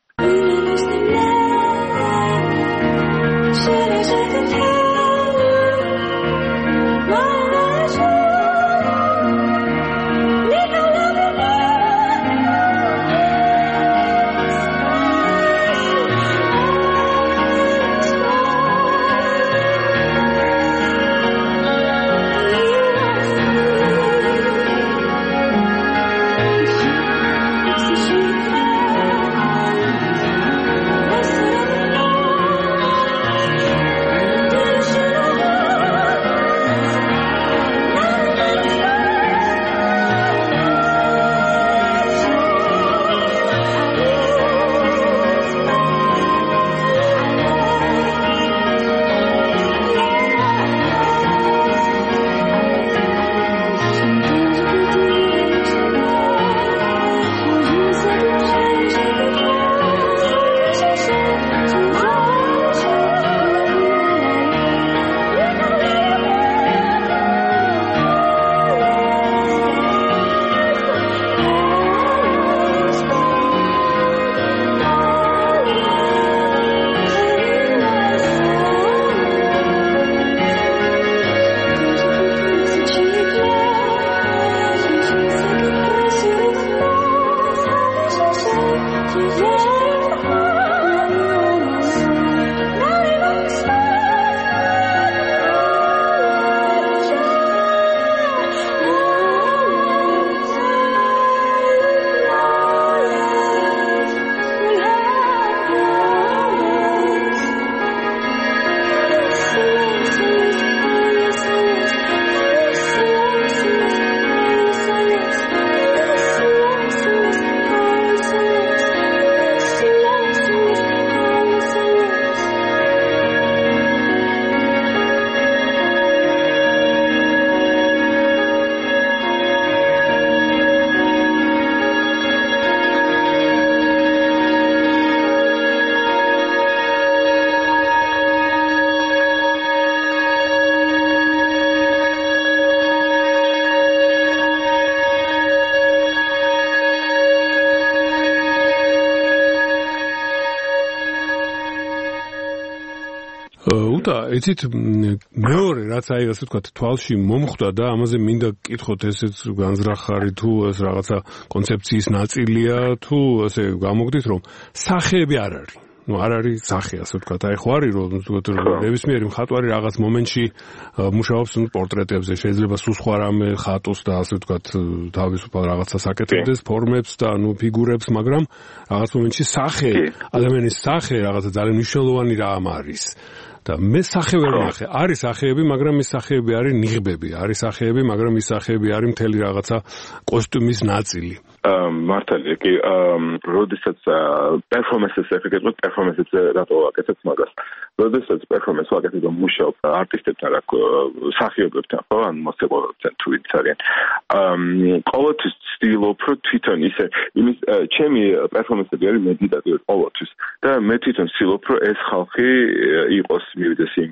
უდა იცით მეორე რაც აი ასე ვთქვათ თვალში მომხვდა და ამაზე მინდა გკითხოთ ესეც განზრახარი თუ ეს რაღაცა კონცეფციის ნაწილია თუ ასე გამოგდით რომ სახეები არ არის ну არ არის სახე ასე ვთქვათ აი ხო არის რომ ვთქვათ ნებისმიერი მხატვარი რაღაც მომენტში მუშაობს პორტრეტებზე შეიძლება სულ სხვა რამე ხატოს და ასე ვთქვათ თავისუფალ რაღაცას აკეთებდეს ფორმებს და ნუ ფიგურებს მაგრამ რაღაც მომენტში სახე ადამიანის სახე რაღაცა ძალიან მნიშვნელოვანი რამ არის და მე სახე ვერ ნახე. არის სახეები, მაგრამ ის სახეები არის ნიღბები, არის სახეები, მაგრამ ის სახეები არის მთელი რაღაცა კოსტიუმის ნაწილი. მართალია კი, როდესაც პერფორმანსებს ეხება, პერფორმანსებს რატო აკეთებს მაგას? როდესაც პერფორმანსს აკეთებ და მუშაობ არტისტებთან, რა მსახიობებთან, ხო, ან მოსწავლეებთან თუ ვინც არიან. ყოველთვის ვცდილობ, რომ თვითონ ისე იმის ჩემი პერფორმანსები არის მედიტატიური ყოველთვის და მე თვითონ ვცდილობ, რომ ეს ხალხი იყოს მივიდეს იმ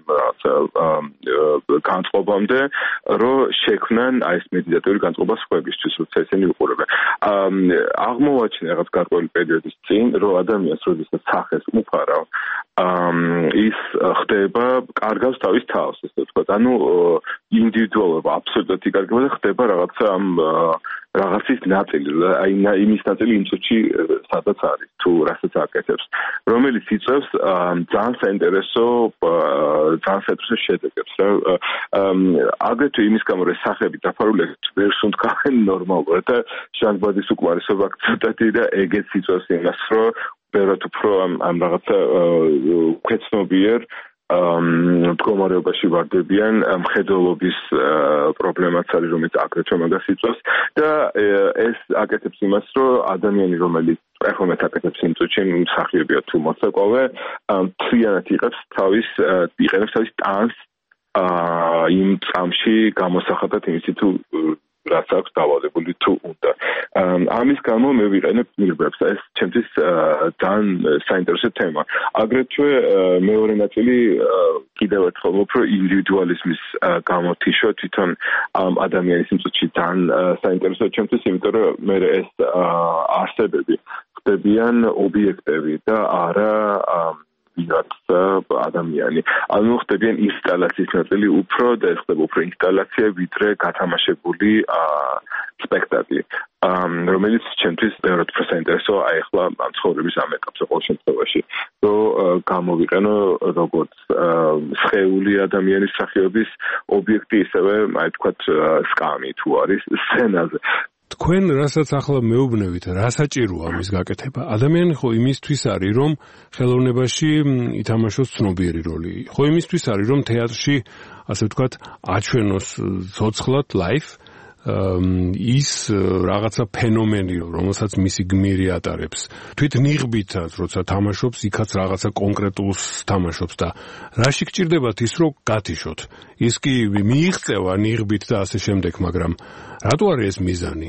განწყობამდე, რომ შექმნან აი ეს მედიტატიური განწყობა სხვებისთვის, როცა ესენი უყურებენ. აღმოვაჩინე რაღაც გარკვეული პერიოდის წინ, რომ ადამიანს როდესაც სახეს უფარავ, ის ხდება, კარგავს თავის თავს, ესე ვთქვათ. ანუ ინდივიდუალობა აბსოლუტურად იკარგება და ხდება რაღაცა ამ რაღაცის ნაწილი, აი იმის ნაწილი იმ წუთში სადაც არის, თუ რასაც აკეთებს, რომელიც იწევს ძალიან საინტერესო ძალიან საინტერესო შედეგებს, რა. აგრეთვე იმის გამო, რომ სახეები დაფარულია ვერ სუნთქავენ ნორმალურად და ჟანგბადის უკმარისობა ცოტათი და ეგეც იწევს იმას, რომ ბევრად უფრო ამ რაღაცა უქეცნობიერ მდგომარეობაში ვარდებიან მხედველობის პრობლემაც არის რომელიც აგრეთვე მაგას იწვევს და ეს აკეთებს იმას რომ ადამიანი რომელიც პერფორმანს აკეთებს იმ წუთში მსახიობია თუ მოსაკვავე მთლიანად იღებს თავის იყენებს თავის ტანს იმ წამში გამოსახადად იმისი თუ რაც აქვს დავალებული თუ უნდა. ამის გამო მე ვიყენებ ნიღბებს. ეს ჩემთვის ძალიან საინტერესო თემა. აგრეთვე მეორე ნაწილი კიდევ ერთხელ უფრო ინდივიდუალიზმის გამოთიშო თვითონ ამ ადამიანის წუთში ძალიან საინტერესო ჩემთვის, იმიტომ რომ მე ეს არსებები ხდებიან ობიექტები და არა ვიღაც ადამიანი. ანუ ხდებიან ინსტალაციის ნაწილი უფრო და ეს ხდება უფრო ინსტალაცია ვიდრე გათამაშებული სპექტაკლი. რომელიც ჩემთვის ბევრად უფრო საინტერესო აი ახლა ამ ცხოვრების ამ ეტაპზე ყოველ შემთხვევაში. რომ გამოვიყენო როგორც სხეული ადამიანის სახეობის ობიექტი, ისევე აი თქვათ სკამი თუ არის სცენაზე. თქვენ რასაც ახლა მეუბნევით, რა საჭიროა ამის გაკეთება? ადამიანი ხო იმისთვის არის, რომ ხელოვნებაში ითამაშოს ცნობიერი როლი. ხო იმისთვის არის, რომ თეატრში, ასე ვთქვათ, აჩვენოს ცოცხლად live ის რაღაცა ფენომენი, რომელსაც მისი გმირი ატარებს. თვით ნიღბითაც, როცა თამაშობს, იქაც რაღაცა კონკრეტულს თამაშობს და რაში გჭირდებათ ის, რომ გათიშოთ. ის კი მიიღწევა ნიღბით და ასე შემდეგ, მაგრამ რატო არის ეს მიზანი?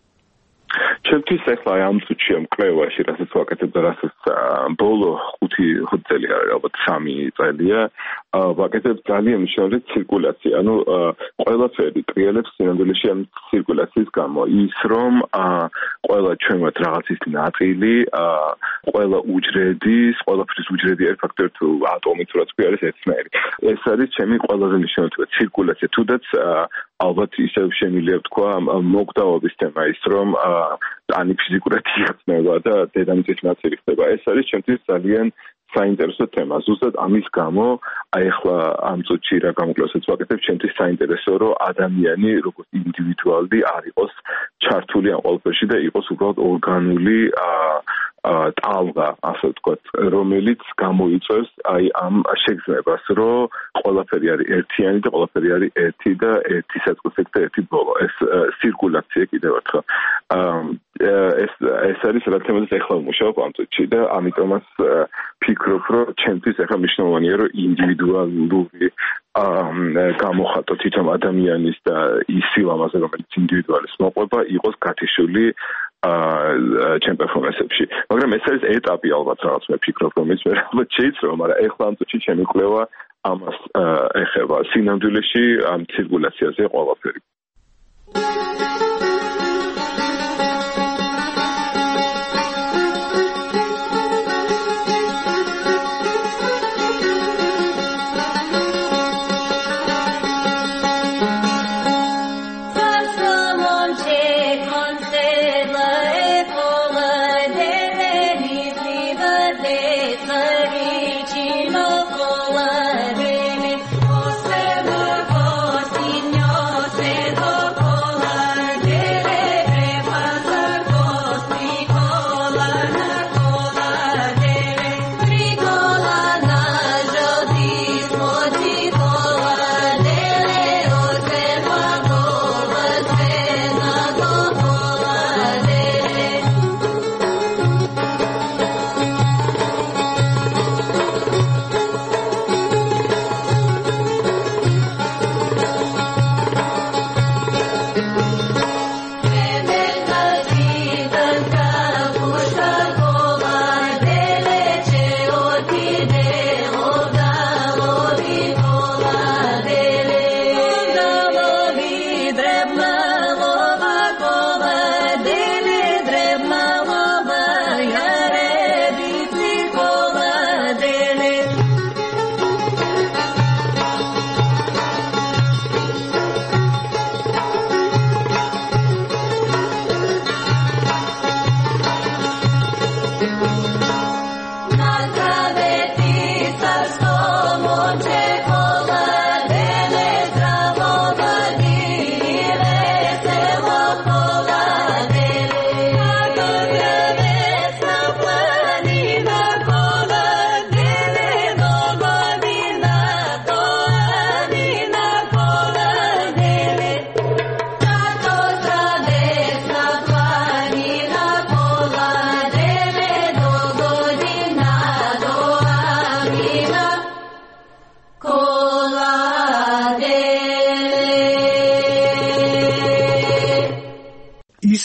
ჩემთვის ახლა აი ამ წუთში ამ კვლევაში, რასაც ვაკეთებ და რასაც ბოლო ხუთი ხუთი წელი არის, ალბათ სამი წელია, ვაკეთებ ძალიან მნიშვნელოვანი ცირკულაცია. ანუ ყველაფერი ტრიალებს სინამდვილეში ამ ცირკულაციის გამო. ის რომ ყველა ჩვენ ვართ რაღაცის ნაწილი, ყველა უჯრედის, ყველაფრის უჯრედი ერთ ფაქტორი თუ ატომი თუ რაც კი არის ერთნაირი. ეს არის ჩემი ყველაზე მნიშვნელოვანი ცირკულაცია. თუდაც ალბათ ისევ შემიძლია ვთქვა მოგდაობის თემა ის რომ ანი ფიზიკურად იხსნება და დედამიწის ნაწილი ხდება. ეს არის ჩემთვის ძალიან საინტერესო თემა. ზუსტად ამის გამო აი ახლა ამ წუთში რა გამოკვლევასაც ვაკეთებ, ჩემთვის საინტერესო რომ ადამიანი როგორც ინდივიდუალი არ იყოს ჩართული ამ ყველაფერში და იყოს უბრალოდ ორგანული ტალღა, ასე ვთქვათ, რომელიც გამოიწვევს აი ამ შეგრძნებას, რომ ყველაფერი არის ერთიანი და ყველაფერი არის ერთი და ერთი საწყისი და ერთი ბოლო. ეს ცირკულაცია კიდევ ერთხელ. ეს ეს არის რა თემაზეც ახლა ვმუშაობ ამ წუთში და ამიტომაც ფიქრობ, რომ ჩემთვის ახლა მნიშვნელოვანია, რომ ინდივიდუალური გამოხატო თვითონ ადამიანის და ის სილამაზე, რომელიც ინდივიდუალის მოყვება, იყოს გათიშული ჩემ პერფორმანსებში. მაგრამ ეს არის ეტაპი ალბათ რაღაც მე ფიქრობ, რომელიც მე ალბათ შეიცვალა, მაგრამ ახლა ამ წუთში ჩემი კვლევა ამას ეხება. სინამდვილეში ამ ცირკულაციაზე ყველაფერი.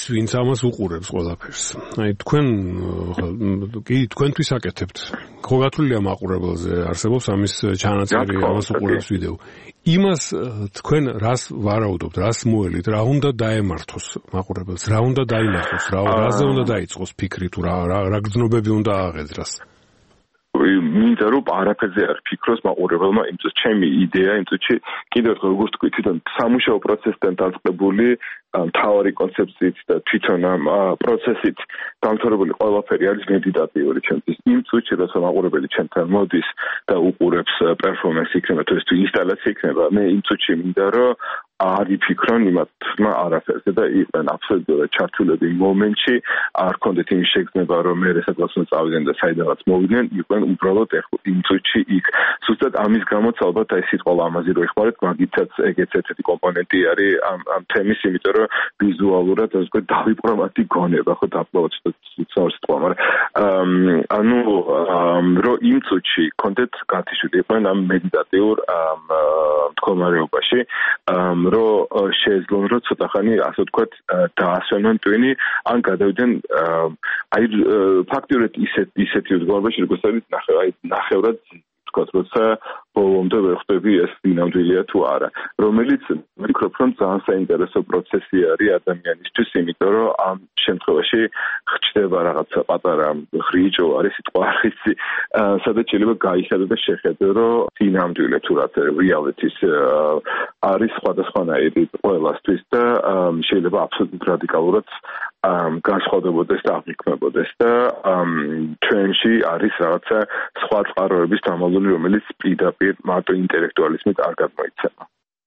ვინც ამას უყურებს ყველაფერს. აი თქვენ კი თქვენთვის აკეთებთ. ხო გათვლილია მაყურებელზე არსებობს ამის ჩანაწერი, ამას უყურებს ვიდეო. იმას თქვენ რას ვარაუდობთ, რას მოელით, რა უნდა დაემართოს მაყურებელს, რა უნდა დაინახოს, რა რაზე უნდა დაიწყოს ფიქრი თუ რა რა გრძნობები უნდა აღეძრას. მინდა რომ არაფერზე არ ფიქროს მაყურებელმა, იმიტომ რომ ჩემი იდეა, იმიტომ რომ კიდევ ერთხელ როგორც თქვი, თვითონ სამუშაო პროცესთან დაწყებული მთავარი კონცეფციით და თვითონ ამ პროცესით დამთავრებული ყველაფერი არის მედიტატიური ჩემთვის. იმ წუთში, როცა მაყურებელი ჩემთან მოდის და უყურებს პერფორმანსი იქნება თუ ეს თუ ინსტალაცია იქნება, მე იმ წუთში მინდა რომ არ იფიქრონ იმათმა არაფერზე და იყვნენ აბსოლუტურად ჩართულები მომენტში, არ ქონდეთ იმის შეგრძნება, რომ მე სადღაც უნდა წავიდნენ და საიდანაც მოვიდნენ, იყვნენ უბრალოდ იმ წუთში იქ. ზუსტად ამის გამოც ალბათ აი სიტყვა ლამაზი რო ეხმარეთ, მაგითაც ეგეც ერთი კომპონენტი არის ამ ამ თემის, იმიტომ რომ ვიზუალურად ასე ვთქვათ დავიპრომატი გონება, ხო დაპლოვოთ ცოტა სიტყვა, მაგრამ ანუ რომ იმ წუთში ქონდეთ გათიშული იყვნენ ამ მედიტატიურ მდგომარეობაში, რომ შეეძლონ რომ ცოტა ხანი ასე ვთქვათ დაასვენონ ტვინი, ან გადავიდნენ აი ფაქტიურად ისეთ ისეთი მდგომარეობაში, როგორც არის ნახევრად ნახევრად ვთქვათ, როცა ბოლომდე ვერ ხვდები ეს ნამდვილია თუ არა, რომელიც ვფიქრობ, რომ ძალიან საინტერესო პროცესი არის ადამიანისთვის, იმიტომ რომ ამ შემთხვევაში ხდება რაღაცა პატარა ხრიჭო არის სიტყვა არხიცი, სადაც შეიძლება გაიხედო და შეხედო, რომ ნამდვილი თუ რაც რეალიტის არის სხვადასხვანაირი ყველასთვის და შეიძლება აბსოლუტურად რადიკალურად განსხვავდებოდეს და აღიქმებოდეს და ჩვენში არის რაღაცა სხვა წყაროების დამალული, რომელიც პირდაპირ მარტო ინტელექტუალიზმით არ გადმოიცემა.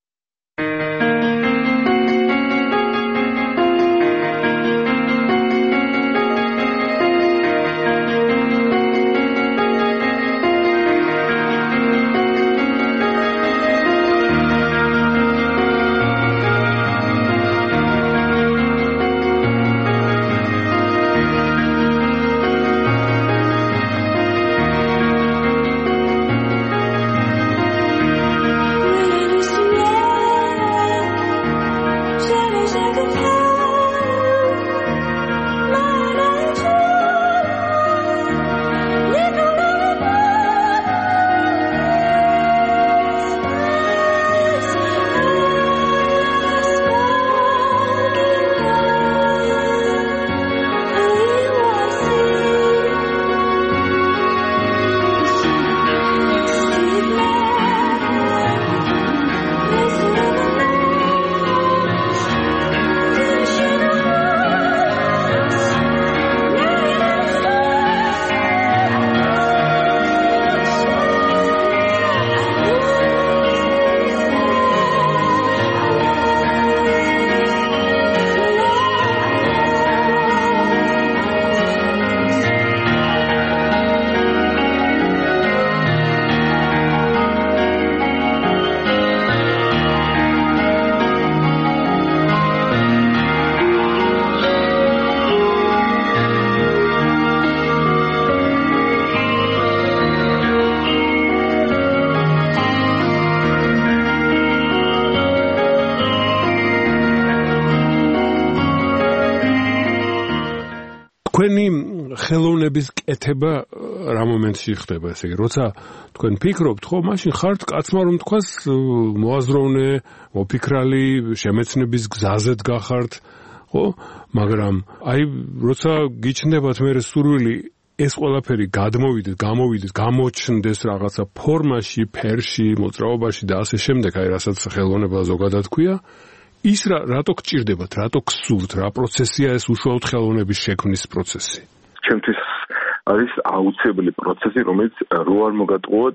თქვენი ხელოვნების კეთება რა მომენტში ხდება, ესე იგი, როცა თქვენ ფიქრობთ, ხო, მაშინ ხართ კაცმა რომ თქვას მოაზროვნე, მოფიქრალი, შემეცნების გზაზეც გახართ, ხო, მაგრამ აი როცა გიჩნდებათ მე სურვილი ეს ყველაფერი გადმოვიდეთ, გამოვიდეთ, გამოჩნდეს რაღაცა ფორმაში, ფერში, მოძრაობაში და ასე შემდეგ, აი რასაც ხელოვნება ზოგადად ქვია, ის რა რატო გჭირდებათ, რატო გსურთ, რა პროცესია ეს უშუალოდ ხელოვნების შექმნის პროცესი? ჩემთვის არის აუცილებელი პროცესი, რომელიც რო არ მოგატყუოთ,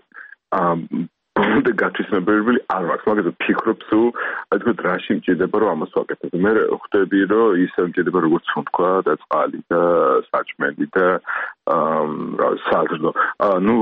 და გათვისებები არ მაქვს, მაგაზე ფიქრობ თუ აი თქო რაში მჭირდება რომ ამას ვაკეთებ. მე ხვდები რომ ისე მჭირდება როგორც თქვა და წყალი და საჭმელი და რა საგრძნო. ნუ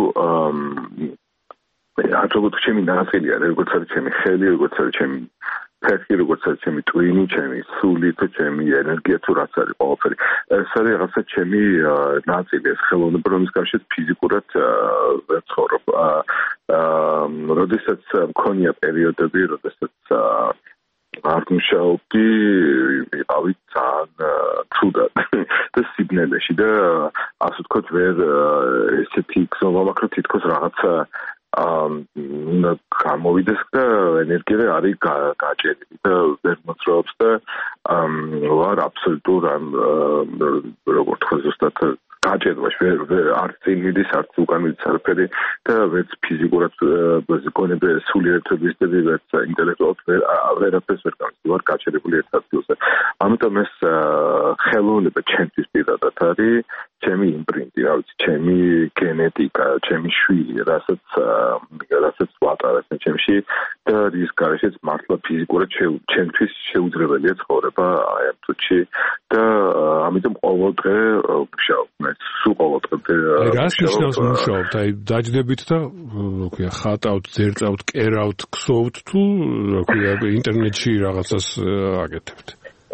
აა როგორც ჩემი ნაწილია, როგორც არის ჩემი ხელი, როგორც არის ჩემი ფერხი, როგორც არის ჩემი ტვინი, ჩემი სული, თუ ჩემი ენერგია, თუ რაც არის ყველაფერი. ეს არის რაღაცა ჩემი ნაწილი, ეს ხელოვნება, რომლის გარშემო ფიზიკურად ვცხოვრობ. აა როდესაც მქონია პერიოდები, როდესაც არ მუშაობდი, ვიყავი ძალიან ცუდად და სიბნელეში და ასე ვთქვათ, ვერ ესეთი გზნობა მაქვს, რომ თითქოს რაღაცა აა გამოვიდეს და ენერგია არის გაჭედილი და ვერ მოძრაობს და ვარ აბსოლუტურ ამ როგორ თქვა ზუსტად გაჭედვაში ვერ არც წინ მიდის, არც უკან მიდის არაფერი და ვერც ფიზიკურად გონები სულიერტებისდები, ვერც ინტელექტუალურად ვერაფერს ვერ გამს ვარ გაჭედებული ერთ ადგილზე. ამიტომ ეს ხელოვნება ჩემთვის პირადად არის ჩემი იმპრინტი, რა ვიცი, ჩემი გენეტიკა, ჩემი შვილი, რასაც რასაც ვატარებ ჩემში და რის გარეშეც მართლა ფიზიკურად ჩემთვის შეუძლებელია ცხოვრება აი ამ წუთში და ამიტომ ყოველდღე ვმუშაობ. სულ ყოველდღე აი რას ნიშნავს მუშაობთ? აი დაჯდებით და რა ქვია, ხატავთ, ძერწავთ, კერავთ, ქსოვთ თუ რა ქვია, ინტერნეტში რაღაცას აკეთებთ?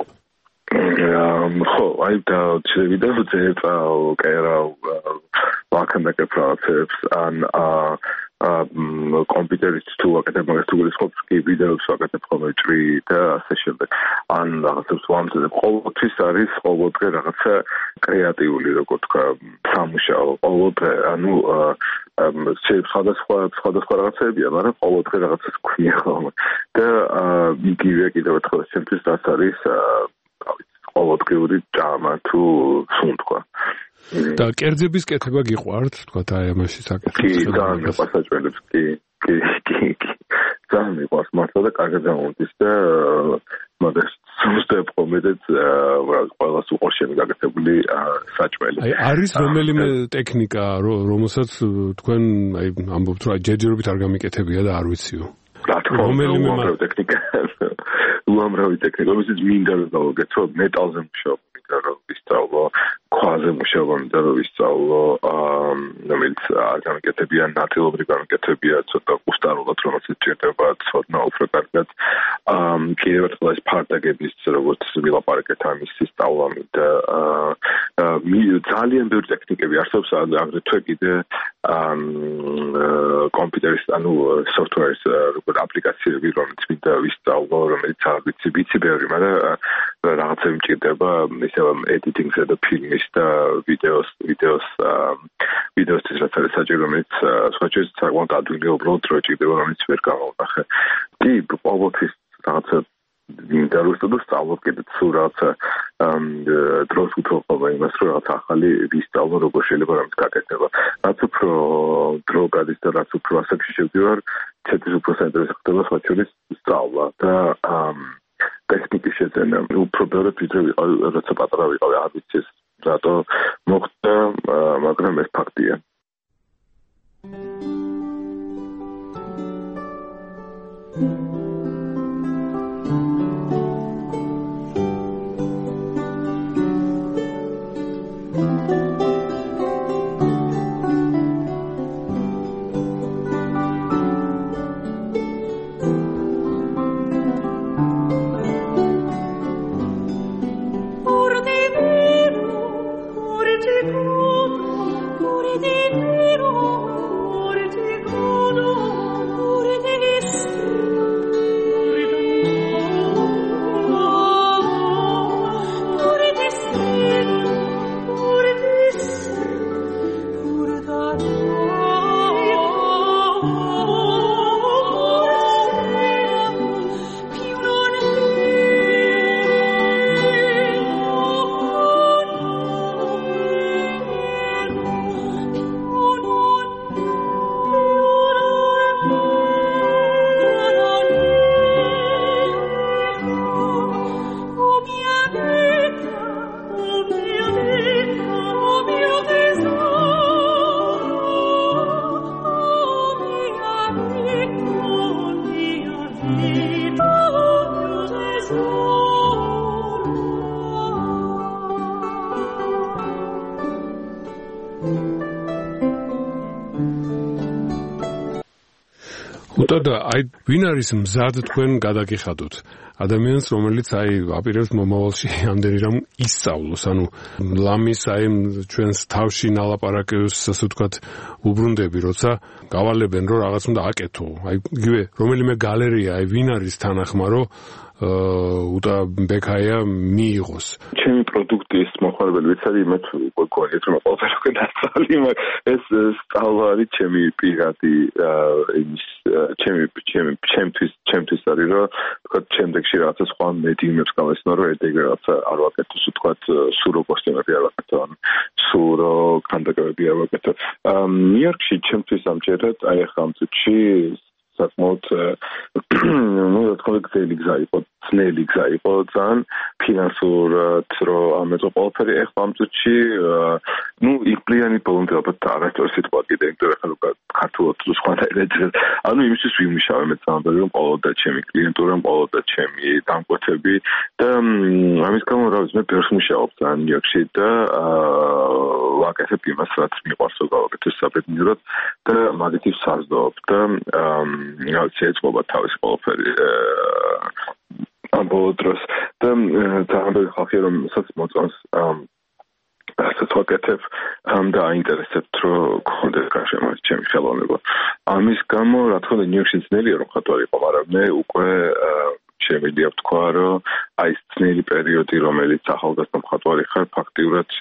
ხო, აი და შეიძლება და ძერწავ, კერავ, ვაკეთებ პროცესს ან კომპიუტერით თუ აკეთებ მაგას თუ გულისხმობ კი ვიდეოს ვაკეთებ ხოლმე ჭრი და ასე შემდეგ. ან რაღაცებს ვამზადებ. ყოველთვის არის ყოველდღე რაღაცა კრეატიული, როგორ თქვა, სამუშაო. ყოველდღე, ანუ სხვადასხვა სხვადასხვა რაღაცებია, მაგრამ ყოველდღე რაღაცას გვქნია ხოლმე. და იგივე კიდევ ერთხელ ჩემთვის რაც არის ყოველდღიური ჭამა თუ სუნთქვა. და კერძების კეთება გიყვართ, თქვა და აი ამაში საკეთებს. კი, ძალიან მიყვარს საჭმელებს, კი, კი, კი, კი. ძალიან მიყვარს მართლა და კარგად გამომდის და მაგას ზუსტად მომედეთ ყველას უყურს შემი გაკეთებული საჭმელი. აი არის რომელიმე ტექნიკა, რომელსაც თქვენ აი ამბობთ, რომ ჯერჯერობით არ გამიკეთებია და არ ვიციო. რა თქმა უნდა, უამრავი ტექნიკა. უამრავი ტექნიკა, რომელიც მინდა რომ გავაკეთო, მეტალზე მუშაობ, მინდა რომ ვისწავლო, ქვაზე მუშაობ, მინდა რომ ვისწავლო, რომელიც არ გამიკეთებია, ნაწილობრივ გამიკეთებია, ცოტა უსტარულად, რომელსაც ჭირდება ცოდნა უფრო კარგად. კიდევ ერთხელ ეს ფარტაგების, როგორც ვილაპარაკეთ ამის სწავლა მინდა. ძალიან ბევრი ტექნიკები არსებობს, აგრეთვე კიდე კომპიუტერის, ანუ software-ის როგორ აპლიკაციები, რომელიც მინდა ვისწავლო, რომელიც არ ვიცი, ვიცი ბევრი, მაგრამ რაღაცები მჭირდება, ისე editing-ზე და ფილმის და ვიდეოს, ვიდეოს, ვიდეოსთვის რაც არის საჭირო, რომელიც სხვაჩვენს საკმაოდ ადვილი უბრალოდ რო ჭირდება, რომელიც ვერ გამოვნახე. კი, ყოველთვის რაღაცა მინდა რომ სწავლობ კიდე სულ რაღაცა დროს უთხოვა იმას, რომ რაღაცა ახალი ვისწავლო, როგორ შეიძლება რამის გაკეთება. რაც უფრო დრო გადის და რაც უფრო ასაკში შევდივარ, ცოტა უფრო საინტერესო ხდება სხვაჩვენს სწავლა და ტექნიკის შეძენა. უფრო ბევრად ვიდრე ვიყავი, როცა პატარა ვიყავი, არ ვიცი ეს რატო მოხდა, მაგრამ ეს ფაქტია. Urte vero, urte curo, urte უტად აი ვინ არის მზად თქვენ გადაგიხადოთ ადამიანს რომელიც აი აპირებს მომავალში ამდენი რამ ისწავლოს ანუ ლამის აი ჩვენს თავში ნალაპარაკებს ასე ვთქვათ უბრუნდები როცა გავალებენ რომ რაღაც უნდა აკეთო აი იგივე რომელიმე გალერეა აი ვინ არის თანახმა რომ უდა ბექაია მიიღოს ჩემი პროდუქტის მოხარებელი ვიცარი მე გქონიეთ რომ ყველაფერი უკვე დასწავლი ეს სწავლა არის ჩემი პირადი ის ჩემი ჩემი ჩემთვის ჩემთვის არის რომ თქვა შემდეგში რაღაცა სხვა მედიუმებს გავესწრო რომ ედეგ რაღაცა არ ვაკეთოს თქვა სურო კოსტიუმები არ ვაკეთო ან სურო კანდაკები არ ვაკეთო ნიუ-იორკში ჩემთვის ამჯერად აი ახლა ამ წუთში საკმაოდ ну თქო გზელი გზა იყო ძნელი გზა იყო ძალიან ფინანსურად რომ ამეწო ყველაფერი ახლა ამ წუთში ну იკვლიანი ბოლომდე ალბათ არასდროს სიტყვა კიდე იმიტომ ახლა ქართულად თუ სხვანაირად ანუ იმისთვის ვიმუშავე მე ძალიან რომ ყოველდღე ჩემი კლიენტურა ყოველდღე ჩემი დამკვეთები და ამის გამო რა ვიცი მე პერსონალ მუშაობ ძალიან ნიუ-იორკში და ვაკეთებ იმას რაც მიყვარს რომ გავაკეთო საბედნიეროდ და მაგითი საზრდოობ და რაც ეწყობა თავის ყველაფერი ამ ბოლო დროს და ძალიან ხალხი რომ სადაც მოწონს ასე ვაკეთებ და აინტერესებთ რომ გქონდეს გარშემო ჩემი ხელოვნება ამის გამო რა თქმა უნდა ნიუ-იორკში ძნელია რომ ხატვარი იყო მაგრამ მე უკვე შემიძლია ვთქვა რომ აი ეს ძნელი პერიოდი რომელიც ახალგაზრდა მხატვარი ხარ ფაქტიურად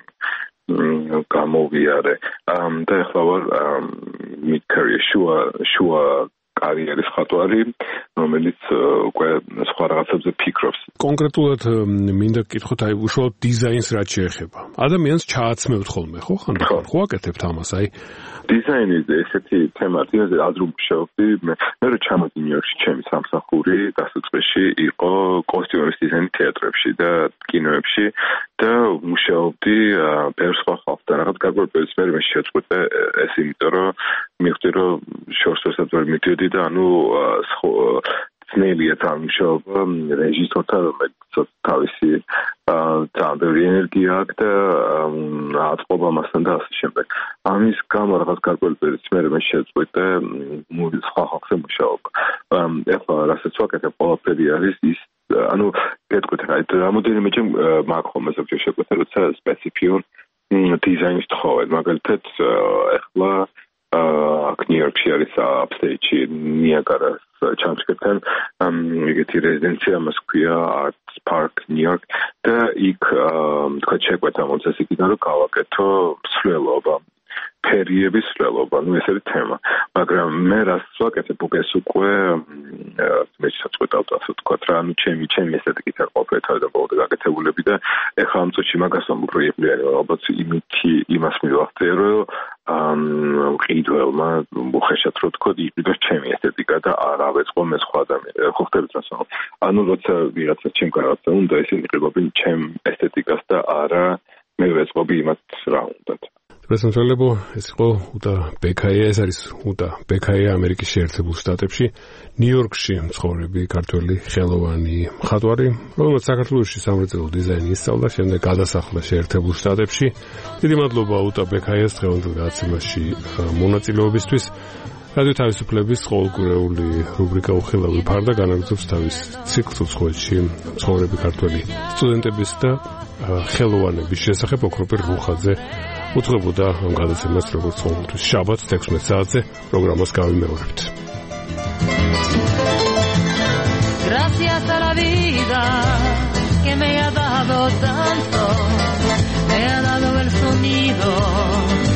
გამოვიარე და ახლა ვარ mid career შუა შუა კარიერის ხატვარი რომელიც უკვე სხვა რაღაცებზე ფიქრობს კონკრეტულად მინდა გკითხოთ აი უშუალოდ დიზაინს რაც შეეხება ადამიანს ჩააცმევთ ხოლმე ხო ხანდახან ხო აკეთებთ ამას აი დიზაინი ესეთი თემაა აზრობ შევხდი მე მე რომ ჩამოდი ნიუ-იორკში ჩემი სამსახური დასაწყისში იყო კოსტიუმის დიზაინი თეატრებში და კინოებში და მუშაობდი პერსვა ხალხთან რაღაც გარკვეულწილად მე მე შეწყვეტე ეს იმიტომ რომ მივხვდი რომ შორსოსაც ვერ მიდიოდი და ანუ ძნელია თამაშობა რეჟისორთან რომელიც თავისი ძალიან ბევრი ენერგია აქვს და აწყობა მასთან და ასე შემდეგ ამის გამო რაღაც გარკვეულწილად მე მე შეწყვეტე სხვა ხალხზე მუშაობა ეხლა რასაც ვაკეთებ ყველაფერი არის ის ანუ გეტყვით რა რამოდენიმეჯერ მაქვს ხოლმე ზოგჯერ შეგვეთა როცა სპეციფიურ დიზაინს თხოვენ მაგალითად ეხლა აქ ნიუ-იორკში არის აპსტეიჯი ნიაგარას ჩამწკეთენ ეგეთი რეზიდენცია მას ქვია Arts Park ნიუ-იორკ და იქ თქვა შეგვეთა მოწეს იქიდან რომ გავაკეთო მსვლელობა ფერიების სვლელობა, ну ეს არის თემა. მაგრამ მე რაც ვაკეთებ უკვე უკვე მე შეწყვეტავ ასე ვთქვათ რა, ну ჩემი ჩემი ესეთიკით არ ყოფილი თავიდან ბოლომდე გაკეთებულები და ეხლა ამ წუთში მაგას ამბროიები ალბათ იმითი იმას მივახდე რომ მყიდველმა მოხეშათ რო თქო იყიდოს ჩემი ესეთიკა და არ ავეწყო მე სხვა ადამიანს ხო ხდებით რასო ანუ როცა ვიღაცა ჩემ კარაცა უნდა ესენი იყიდობენ ჩემ ესეთიკას და არა მე ვეწყობი იმათ რა უნდათ პრესამშველებო ეს იყო უდა ბექაია ეს არის უდა ბექაია ამერიკის შეერთებულ შტატებში ნიუ-იორკში მცხოვრები ქართველი ხელოვანი მხატვარი რომელმაც საქართველოში სამრეწველო დიზაინი ისწავლა შემდეგ გადასახლა შეერთებულ შტატებში დიდი მადლობა უდა ბექაიას დღევანდელ გადაცემაში მონაწილეობისთვის რადიო თავისუფლების ყოველკვირეული რუბრიკა უხილავი ფარდა განაგრძობს თავის ციკლს უცხოეთში მცხოვრები ქართველი სტუდენტების და ხელოვანების შესახებ ოქროპირ რუხაძე უძღვებოდა ამ გადაცემას როგორც ყოველთვის შაბათს ექვსმეტ საათზე პროგრამას გავიმეორებთ. Gracias a la vida que me ha dado tanto, me ha dado el sonido